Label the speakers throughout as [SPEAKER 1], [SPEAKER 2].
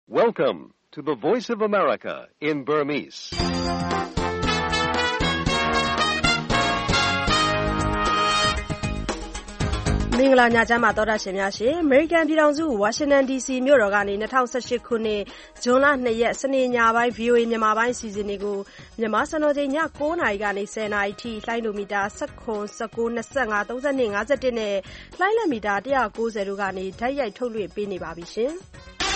[SPEAKER 1] Welcome to the Voice of America in Burmese.
[SPEAKER 2] ။မင်္ဂလာညချမ်းပါသောတာရှင်များရှင်။ American ပြည်ထောင်စု Washington DC မြို့တော်ကနေ2018ခုနှစ်ဇွန်လ2ရက်စနေညပိုင်း VOA မြန်မာပိုင်းအစီအစဉ်တွေကိုမြန်မာစံတော်ချိန်ည9:00နာရီကနေ10:00နာရီထိလှိုင်းလိုမီတာ19 19 25 32 51နဲ့လှိုင်းလက်မီတာ190တို့ကနေဓာတ်ရိုက်ထုတ်လွှင့်ပေးနေပါပြီရှင်။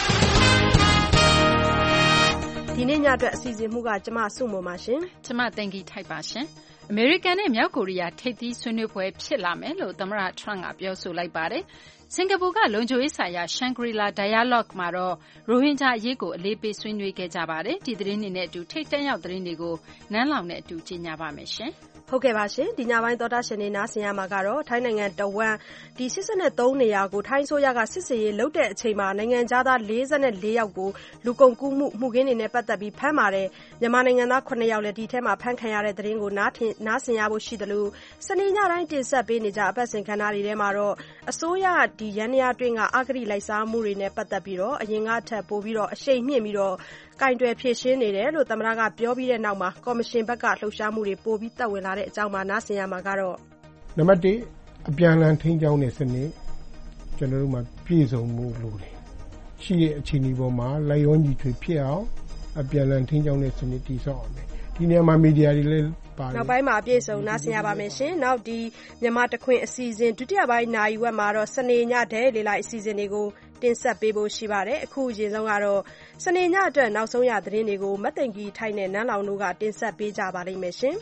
[SPEAKER 2] ဒီနေ့ညအတွက်အစီအစဉ်မှုကကျမစုမုံပါရှင်
[SPEAKER 3] ။ကျမတင်ကြီးထိုက်ပါရှင်။အမေရိကန်နဲ့မြောက်ကိုရီးယားထိပ်သီးဆွေးနွေးပွဲဖြစ်လာမယ်လို့သမ္မတ Trump ကပြောဆိုလိုက်ပါတယ်။စင်ကာပူကလုံခြုံရေးဆိုင်ရာ Shangri-La Dialogue မှာတော့ရိုဟင်ဂျာအရေးကိုအလေးပေးဆွေးနွေးခဲ့ကြပါတယ်။ဒီသတင်းတွေနဲ့အတူထိပ်တန်းရောက်သတင်းတွေကိုနန်းလောင်နဲ့အတူကြီးညာပါမယ်ရှင်။
[SPEAKER 2] ဟုတ်ကဲ့ပါရှင်ဒီညပိုင်းသောတာရှင်တွေနားဆင်ရမှာကတော့ထိုင်းနိုင်ငံတဝမ်းဒီ83နေရာကိုထိုင်းဆိုရကစစ်စေးရေးလုပ်တဲ့အချိန်မှာနိုင်ငံသား44ယောက်ကိုလူကုန်ကူးမှုခင်းတွေနဲ့ပတ်သက်ပြီးဖမ်းပါတယ်မြန်မာနိုင်ငံသား9ယောက်လည်းဒီထဲမှာဖမ်းခံရတဲ့သတင်းကိုနားဆင်ရဖို့ရှိတယ်လို့စနေညတိုင်းတင်ဆက်ပေးနေကြအပတ်စဉ်ခန်းသားတွေထဲမှာတော့အစိုးရဒီရန်ရာတွင်းကအဂတိလိုက်စားမှုတွေနဲ့ပတ်သက်ပြီးတော့အရင်ကထပ်ပို့ပြီးတော့အရှိန်မြင့်ပြီးတော့ကင်တွယ်ဖြည့်ရှင်းနေတယ်လို့သမ္မတကပြောပြီးတဲ့နောက်မှာကော်မရှင်ဘက်ကလှုပ်ရှားမှုတွေပို့ပြီးတက်ဝင်လာတဲ့အကြောင်းမှာနားဆင်ရမှာကတော့
[SPEAKER 4] နံပါတ်1အပြန်အလှန်ထိန်းကျောင်းတဲ့စနစ်ကျွန်တော်တို့မှာပြည့်စုံမှုလို့လေရှိတဲ့အခြေအနေပေါ်မှာလိုက်ရောညီထွေဖြစ်အောင်အပြန်အလှန်ထိန်းကျောင်းတဲ့စနစ်တည်ဆောက်အောင်ဒီနေရာမှာမီဒီယာတွေလည်းပါတယ်
[SPEAKER 2] နောက်ပိုင်းမှာအပြည့်စုံနားဆင်ရပါမယ်ရှင်နောက်ဒီမြန်မာတခွင်အစီအစဉ်ဒုတိယပိုင်းနိုင်ဝက်မှာတော့စနေညဒဲလေးလိုက်အစီအစဉ်တွေကိုတင်ဆက်ပေးဖို့ရှိပါတယ်အခုအရင်ဆုံးကတော့စနေညအတွက်နောက်ဆုံးရသတင်းတွေကိုမသိင်ကြီးထိုက်နဲ့နန်းလောင်တို့ကတင်ဆက်ပေးကြပါလိမ့်မယ်ရှင်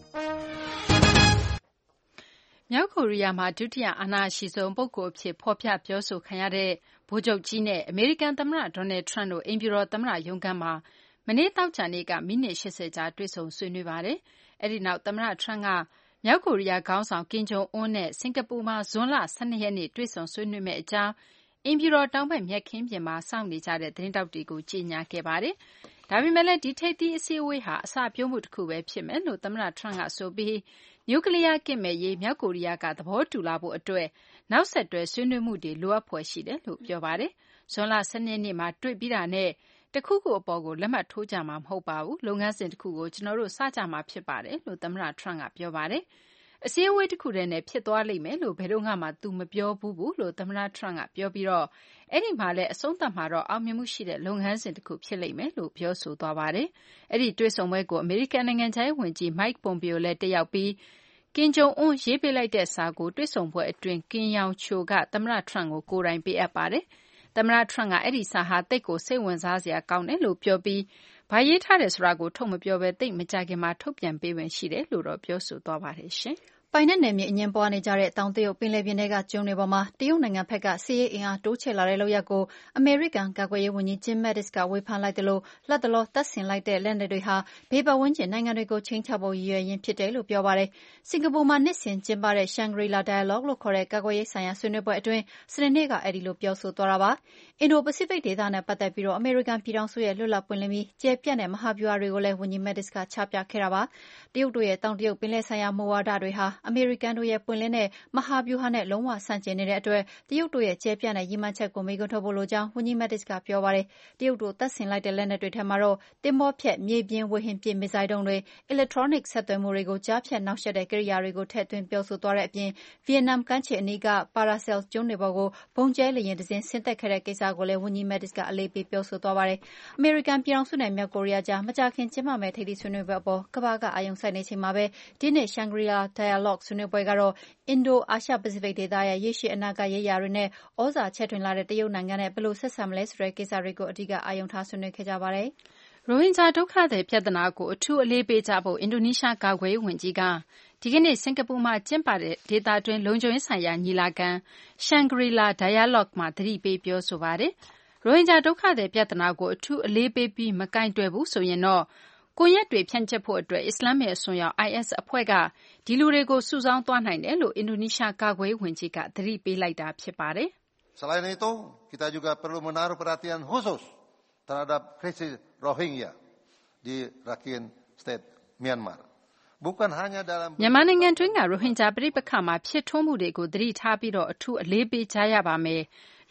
[SPEAKER 3] မြောက်ကိုရီးယားမှာဒုတိယအာဏာရှိဆုံးပုဂ္ဂိုလ်အဖြစ်ဖော်ပြပြောဆိုခံရတဲ့ဗိုလ်ချုပ်ကြီးနဲ့အမေရိကန်သမ္မတဒေါ်နယ်ထရန့်တို့အိမ်ဖြူတော်သမ္မတရုံးခန်းမှာမနေ့သောကြာနေ့ကမိနစ်80ကြာတွေ့ဆုံဆွေးနွေးပါတယ်။အဲဒီနောက်သမ္မတထရန့်ကမြောက်ကိုရီးယားခေါင်းဆောင်ကင်ဂျုံအွန်းနဲ့စင်ကာပူမှာဇွန်လ12ရက်နေ့တွေ့ဆုံဆွေးနွေးမယ့်အကြောင်းအိမ်ဖြူတော်တောင်ဘက်မြက်ခင်းပြင်မှာစောင့်နေကြတဲ့သတင်းတောက်တွေကိုကြေညာခဲ့ပါတယ်။ဒါပေမဲ့လည်းဒီထိပ်သီးအစည်းအဝေးဟာအစပြုံးမှုတစ်ခုပဲဖြစ်မယ်လို့သမ္မတထရန့်ကဆိုပြီးနျူကလီးယားကင့်မဲ့ရေးမြောက်ကိုရီးယားကသဘောတူလာဖို့အတွက်နောက်ဆက်တွဲဆွေးနွေးမှုတွေလိုအပ်ဖွယ်ရှိတယ်လို့ပြောပါတယ်။ဇွန်လ12ရက်နေ့မှာတွေ့ပြီးတာနဲ့တခုခုအပေါ်ကိုလက်မှတ်ထိုးကြမှာမဟုတ်ပါဘူး။လုပ်ငန်းစဉ်တစ်ခုကိုကျွန်တော်တို့စကြမှာဖြစ်ပါတယ်လို့သမ္မတထရန့်ကပြောပါတယ်။အစည်းအဝေးတစ်ခုတည်းနဲ့ဖြစ်သွားလိမ့်မယ်လို့ဘယ်တော့မှသူမပြောဘူးလို့သမ္မတထရန့်ကပြောပြီးတော့အဲ့ဒီမှာလည်းအဆုံးသတ်မှာတော့အောင်မြင်မှုရှိတဲ့လုပ်ငန်းစဉ်တစ်ခုဖြစ်လိမ့်မယ်လို့ပြောဆိုသွားပါတယ်။အဲ့ဒီတွေ့ဆုံပွဲကိုအမေရိကန်နိုင်ငံခြားရေးဝန်ကြီး Mike Pompeo လည်းတက်ရောက်ပြီးကင်ဂျုံအွန်းရေးပေးလိုက်တဲ့စာကိုတွေ့ဆုံပွဲအတွင်းကင်ယောင်ချိုကသမ္မတထရန့်ကိုကိုယ်တိုင်ပေးအပ်ပါတယ်။သမ္မတထရန့်ကအဲ့ဒီစာဟာတိတ်ကိုစိတ်ဝင်စားစရာကောင်းတယ်လို့ပြောပြီးဘာရေးထားတယ်ဆိုတာကိုထုတ်မပြောဘဲတိတ်မကြခင်မှာထုတ်ပြန်ပေးဝင်ရှိတယ်လို့တော့ပြောဆိုသွားပါတယ်ရှင်။
[SPEAKER 5] ပိုင်နက်နယ်မြေအငြင်းပွားနေကြတဲ့တောင်တရုတ်ပင်လယ်ပြင်ထဲကကျွန်းတွေပေါ်မှာတရုတ်နိုင်ငံဘက်ကစစ်ရေးအင်အားတိုးချဲ့လာတဲ့လုပ်ရပ်ကိုအမေရိကန်ကာကွယ်ရေးဝန်ကြီး Jim Mattis ကဝေဖန်လိုက်တယ်လို့လတ်တလောတပ်ဆင်လိုက်တဲ့လက်နက်တွေဟာဘေးပတ်ဝန်းကျင်နိုင်ငံတွေကိုချိန်ချဖို့ရည်ရွယ်ရင်းဖြစ်တယ်လို့ပြောပါတယ်။စင်ကာပူမှာနှစ်စဉ်ကျင်းပတဲ့ Shangri-La Dialogue လို့ခေါ်တဲ့ကာကွယ်ရေးဆိုင်ရာဆွေးနွေးပွဲအတွင်းစနေနေ့ကအဲဒီလိုပြောဆိုသွားတာပါ။အင်ဒိုပစိဖိတ်ဒေသနဲ့ပတ်သက်ပြီးအမေရိကန်ပြည်ထောင်စုရဲ့လွတ်လပ်ပွင့်လင်းပြီးကျယ်ပြန့်တဲ့မဟာဗျူဟာတွေကိုလည်းဝန်ကြီး Mattis ကချပြခဲ့တာပါ။တရုတ်တို့ရဲ့တောင်တရုတ်ပင်လယ်ဆိုင်ရာမူဝါဒတွေဟာအမေရိကန်တို့ရဲ့ပွင့်လင်းတဲ့မဟာဗျူဟာနဲ့လုံးဝဆန့်ကျင်နေတဲ့အတွက်တရုတ်တို့ရဲ့ကျယ်ပြန့်တဲ့ရည်မှန်းချက်ကိုမေးခွန်းထုတ်ဖို့လိုကြောင်းဝန်ကြီး Mattis ကပြောပါတယ်။တရုတ်တို့တပ်ဆင်လိုက်တဲ့လက်နက်တွေထဲမှာတော့သင်္ဘောဖျက်မြေပြင်ဝေဟင်ပစ်မစ်ဇိုင်းဒုံးတွေအီလက်ထရောနစ်ဆက်သွယ်မှုတွေကိုကြားဖြတ်နှောက်ယှက်တဲ့ကိရိယာတွေကိုထည့်သွင်းပြောဆိုသွားတဲ့အပြင်ဗီယက်နမ်ကမ်းခြေအနီးက Paracel ကျွန်းတွေပေါ်ကိုဘုံကျဲလေယာဉ်တစ်စင်းဆင်းသက်ခဲ့တဲ့ကိစ္စကိုလည်းဝန်ကြီး Mattis ကအလေးပေးပြောဆိုသွားပါတယ်။အမေရိကန်ပြည်ထောင်စုနဲ့မြောက်ကိုရီးယားကြားမကြာခင်ကျင်းပမယ့်ထိပ်သီးဆွေးနွေးပွဲအပေါ်ကမ္ဘာကအာရုံစိုက်နေချိန်မှာပဲဒီနှစ် Shangri-La Dialogue ဆွေးနွေးပွဲကတော့အင်ဒိုအာရှပစိဖိတ်ဒေသရဲ့ရေရှည်အနာဂတ်ရေးရာတွေနဲ့ဩဇာချဲ့ထွင်လာတဲ့တရုတ်နိုင်ငံနဲ့ဘယ်လိုဆက်ဆံမလဲဆိုတဲ့ကိစ္စတွေကိုအဓိကအာရုံထားဆွေးနွေးခဲ့ကြပါတယ်
[SPEAKER 3] ။ရိုဟင်ဂျာဒုက္ခသည်ပြဿနာကိုအထူးအလေးပေးကြဖို့အင်ဒိုနီးရှားကာကွယ်ရေးဝန်ကြီးကဒီကနေ့စင်ကာပူမှာကျင်းပတဲ့ဒေသတွင်းလုံခြုံရေးဆိုင်ရာညီလာခံ Shangri-La Dialogue မှာသတိပေးပြောဆိုပါတယ်။ရိုဟင်ဂျာဒုက္ခသည်ပြဿနာကိုအထူးအလေးပေးပြီးမကိုင်တွယ်ဘူးဆိုရင်တော့ကွန်ရက်တွေဖြန့်ကျက်ဖို့အတွက်အစ္စလာမ်ရဲ့အစွန်းရောက် IS အဖွဲ့ကဒီလူတွေကိုစုဆောင်းသွားနိုင်တယ်လို့အင်ဒိုနီးရှားကာကွယ်ရေးဝန်ကြီးကသတိပေးလိုက်တာဖြစ်ပါတယ်။
[SPEAKER 6] Selain itu, kita juga perlu menaruh perhatian khusus terhadap krisis Rohingya di Rakhine State, Myanmar.
[SPEAKER 3] မြန်မာနိုင်ငံတွင်းကရိုဟင်ဂျာပဋိပက္ခမှာဖြစ်ထွန်းမှုတွေကိုသတိထားပြီးတော့အထူးအလေးပေးကြရပါမယ်။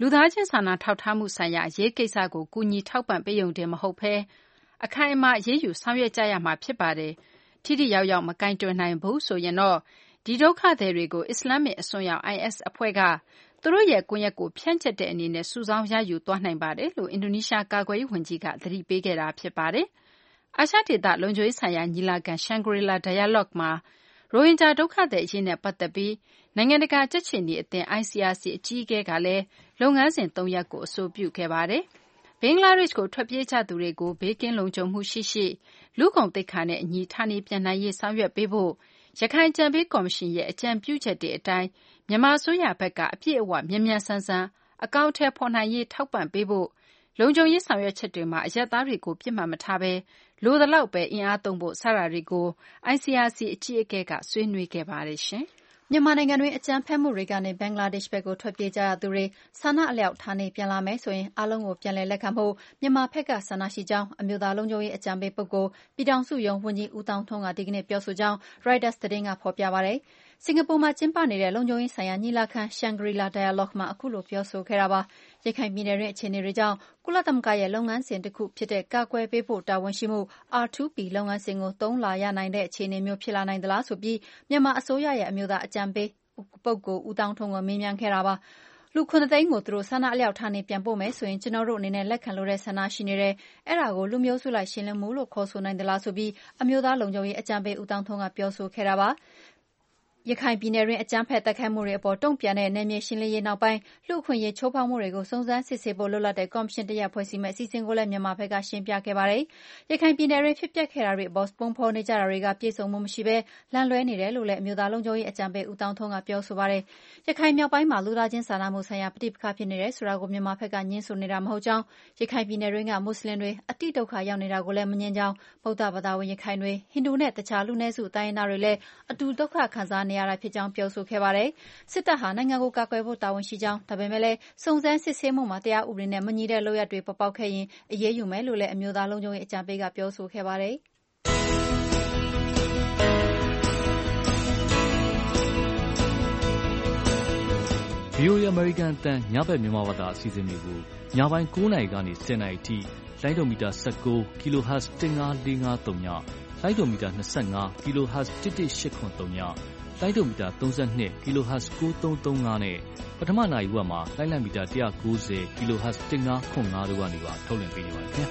[SPEAKER 3] လူသားချင်းစာနာထောက်ထားမှုဆိုင်ရာအရေးကိစ္စကိုကူညီထောက်ပံ့ပေးရုံတင်မဟုတ်ဘဲအခိုင်အမာအရေးယူဆောင်ရွက်ကြရမှာဖြစ်ပါတယ်။ထိထိရောက်ရောက်မကင်တွယ်နိုင်ဘူးဆိုရင်တော့ဒီဒုက္ခသည်တွေကိုအစ္စလာမစ်အစွန်းရောက် IS အဖွဲ့ကသူတို့ရဲ့ကွန်ရက်ကိုဖြန့်ကျက်တဲ့အနေနဲ့စုဆောင်းရယူသွားနိုင်ပါတယ်လို့အင်ဒိုနီးရှားကာကွယ်ရေးဝန်ကြီးကသတိပေးခဲ့တာဖြစ်ပါတယ်။အာရှဒေသလုံခြုံရေးဆိုင်ရာညီလာခံ Shangri-La Dialogue မှာရိုဟင်ဂျာဒုက္ခသည်အရေးနဲ့ပတ်သက်ပြီးနိုင်ငံတကာကြက်ခြေနီအသင်း ICRC အကြီးအကဲကလည်းလုပ်ငန်းစဉ်3ရပ်ကိုအဆိုပြုခဲ့ပါတယ်။ဘင်္ဂလားဒေ့ရှ်ကိုထွက်ပြေးကြသူတွေကိုဘေးကင်းလုံခြုံမှုရှိရှိလူ့ဂုဏ်သိက္ခာနဲ့အညီဌာနေပြန်နိုင်ရေးဆောင်ရွက်ပေးဖို့ရခိုင်အကြံပေးကော်မရှင်ရဲ့အကြံပြုချက်တွေအတိုင်းမြန်မာအစိုးရဘက်ကအပြည့်အဝမြန်မြန်ဆန်ဆန်အကောင့်ထဲဖော်နိုင်ရေးထောက်ပံ့ပေးဖို့လုံခြုံရေးဆောင်ရွက်ချက်တွေမှာအရပ်သားတွေကိုပြစ်မှတ်မထားဘဲလိုသလောက်ပဲအင်အားသုံးဖို့စတာတွေကို ICRC အကြီးအကဲကဆွေးနွေးခဲ့ပါတယ်ရှင်။
[SPEAKER 5] မြန်မာနိုင်ငံတွင်းအကြမ်းဖက်မှုတွေကနေဘင်္ဂလားဒေ့ရှ်ဘက်ကိုထွက်ပြေးကြရသူတွေဆန္ဒအလျောက်ဌာနေပြန်လာမယ်ဆိုရင်အားလုံးကိုပြန်လည်လက်ခံဖို့မြန်မာဘက်ကဆန္ဒရှိကြောင်းအမျိုးသားလုံခြုံရေးအကြံပေးပုဂ္ဂိုလ်ပြည်ထောင်စုရုံးဝန်ကြီးဦးသောင်းထွန်းကဒီကနေ့ပြောဆိုကြောင်း Reuters သတင်းကဖော်ပြပါတယ်။စင်ကာပူမှာကျင်းပနေတဲ့လုံခြုံရေးဆိုင်ရာညီလာခံ Shangri-La Dialogue မှာအခုလိုပြောဆိုခဲ့တာပါ။ရခိုင်ပြည်နယ်တွင်းအခြေအနေတွေကြောင့်ကုလသမဂ္ဂရဲ့လုပ်ငန်းစဉ်တစ်ခုဖြစ်တဲ့ကာကွယ်ပေးဖို့တာဝန်ရှိမှု R2P လုပ်ငန်းစဉ်ကိုသုံးလာရနိုင်တဲ့အခြေအနေမျိုးဖြစ်လာနိုင်သလားဆိုပြီးမြန်မာအစိုးရရဲ့အမျိုးသားအကြံပေးပုဂ္ဂိုလ်ဦးသောင်းထွန်းကိုမေးမြန်းခဲ့တာပါ။လူ9သိန်းကိုသူတို့ဆန္ဒအလျောက်ဌာနေပြန်ပို့မယ်ဆိုရင်ကျွန်တော်တို့အနေနဲ့လက်ခံလို့တဲ့ဆန္ဒရှိနေတယ်။အဲ့ဒါကိုလူမျိုးစုလိုက်ရှင်းလင်းမှုလို့ခေါ်ဆိုနိုင်သလားဆိုပြီးအမျိုးသားလုံခြုံရေးအကြံပေးဦးသောင်းထွန်းကပြောဆိုခဲ့တာပါ။ရခိုင်ပြည်နယ်တွင်းအကြမ်းဖက်တိုက်ခိုက်မှုတွေအပေါ်တုံ့ပြန်တဲ့နယ်မြေရှင်းလင်းရေးနောက်ပိုင်းလူ့အခွင့်အရေးချိုးဖောက်မှုတွေကိုစုံစမ်းစစ်ဆေးဖို့လွတ်လပ်တဲ့ကော်မရှင်တစ်ရပ်ဖွဲ့စည်းမယ့်အစီအစဉ်ကိုလည်းမြန်မာဘက်ကရှင်းပြခဲ့ပါတယ်။ရခိုင်ပြည်နယ်တွင်းဖြစ်ပျက်ခဲ့တာတွေအပေါ်ပုံဖော်နေကြတာတွေကပြည့်စုံမှုမရှိဘဲလမ်းလွဲနေတယ်လို့လည်းအမျိုးသားလုံခြုံရေးအကြံပေးဦးသောင်းထွန်းကပြောဆိုပါတယ်။ရခိုင်မြောက်ပိုင်းမှာလူသားချင်းစာနာမှုဆိုင်ရာပဋိပက္ခဖြစ်နေတယ်ဆိုတာကိုမြန်မာဘက်ကညှင်းဆိုနေတာမဟုတ်ကြောင်းရခိုင်ပြည်နယ်တွင်းကမွတ်စလင်တွေအတိဒုက္ခရောက်နေတာကိုလည်းမငြင်းကြောင်းဗုဒ္ဓဘာသာဝင်ရခိုင်တွေဟိန္ဒူနဲ့တခြားလူနည်းစုတိုင်းရင်းသားတွေလည်းအတူဒုက္ခခံစားနေရတာဖြစ်ကြောင်းပြောဆိုခဲ့ပါတယ်။စစ်တပ်ဟာနိုင်ငံကိုကာကွယ်ဖို့တာဝန်ရှိကြောင်းဒါပေမဲ့လည်းစုံစမ်းစစ်ဆေးမှုမှာတရားဥပဒေနဲ့မညီတဲ့လုပ်ရပ်တွေပေါ်ပေါက်ခဲ့ရင်အရေးယူမယ်လို့လည်းအမျိုးသားလုံခြုံရေးအကြံပေးကပြောဆိုခဲ့ပါတယ်။
[SPEAKER 7] VOA American အတန်းညဘက်မြန်မာဘာသာအစီအစဉ်တွေကိုညပိုင်း9:00 နာရီကနေ10:00 နာရီထိလိုင်းဒိုမီတာ19 kHz 15453ညလိုင်းဒိုမီတာ25 kHz 11883ညလိုင်းဒိုမီတာ32 kHz 9335နဲ့ပထမနာရီဝက်မှာလိုင်းလံမီတာ190 kHz 1505တို့ကနေပါထုတ်လွှင့်ပေးနေပါတယ်ခင်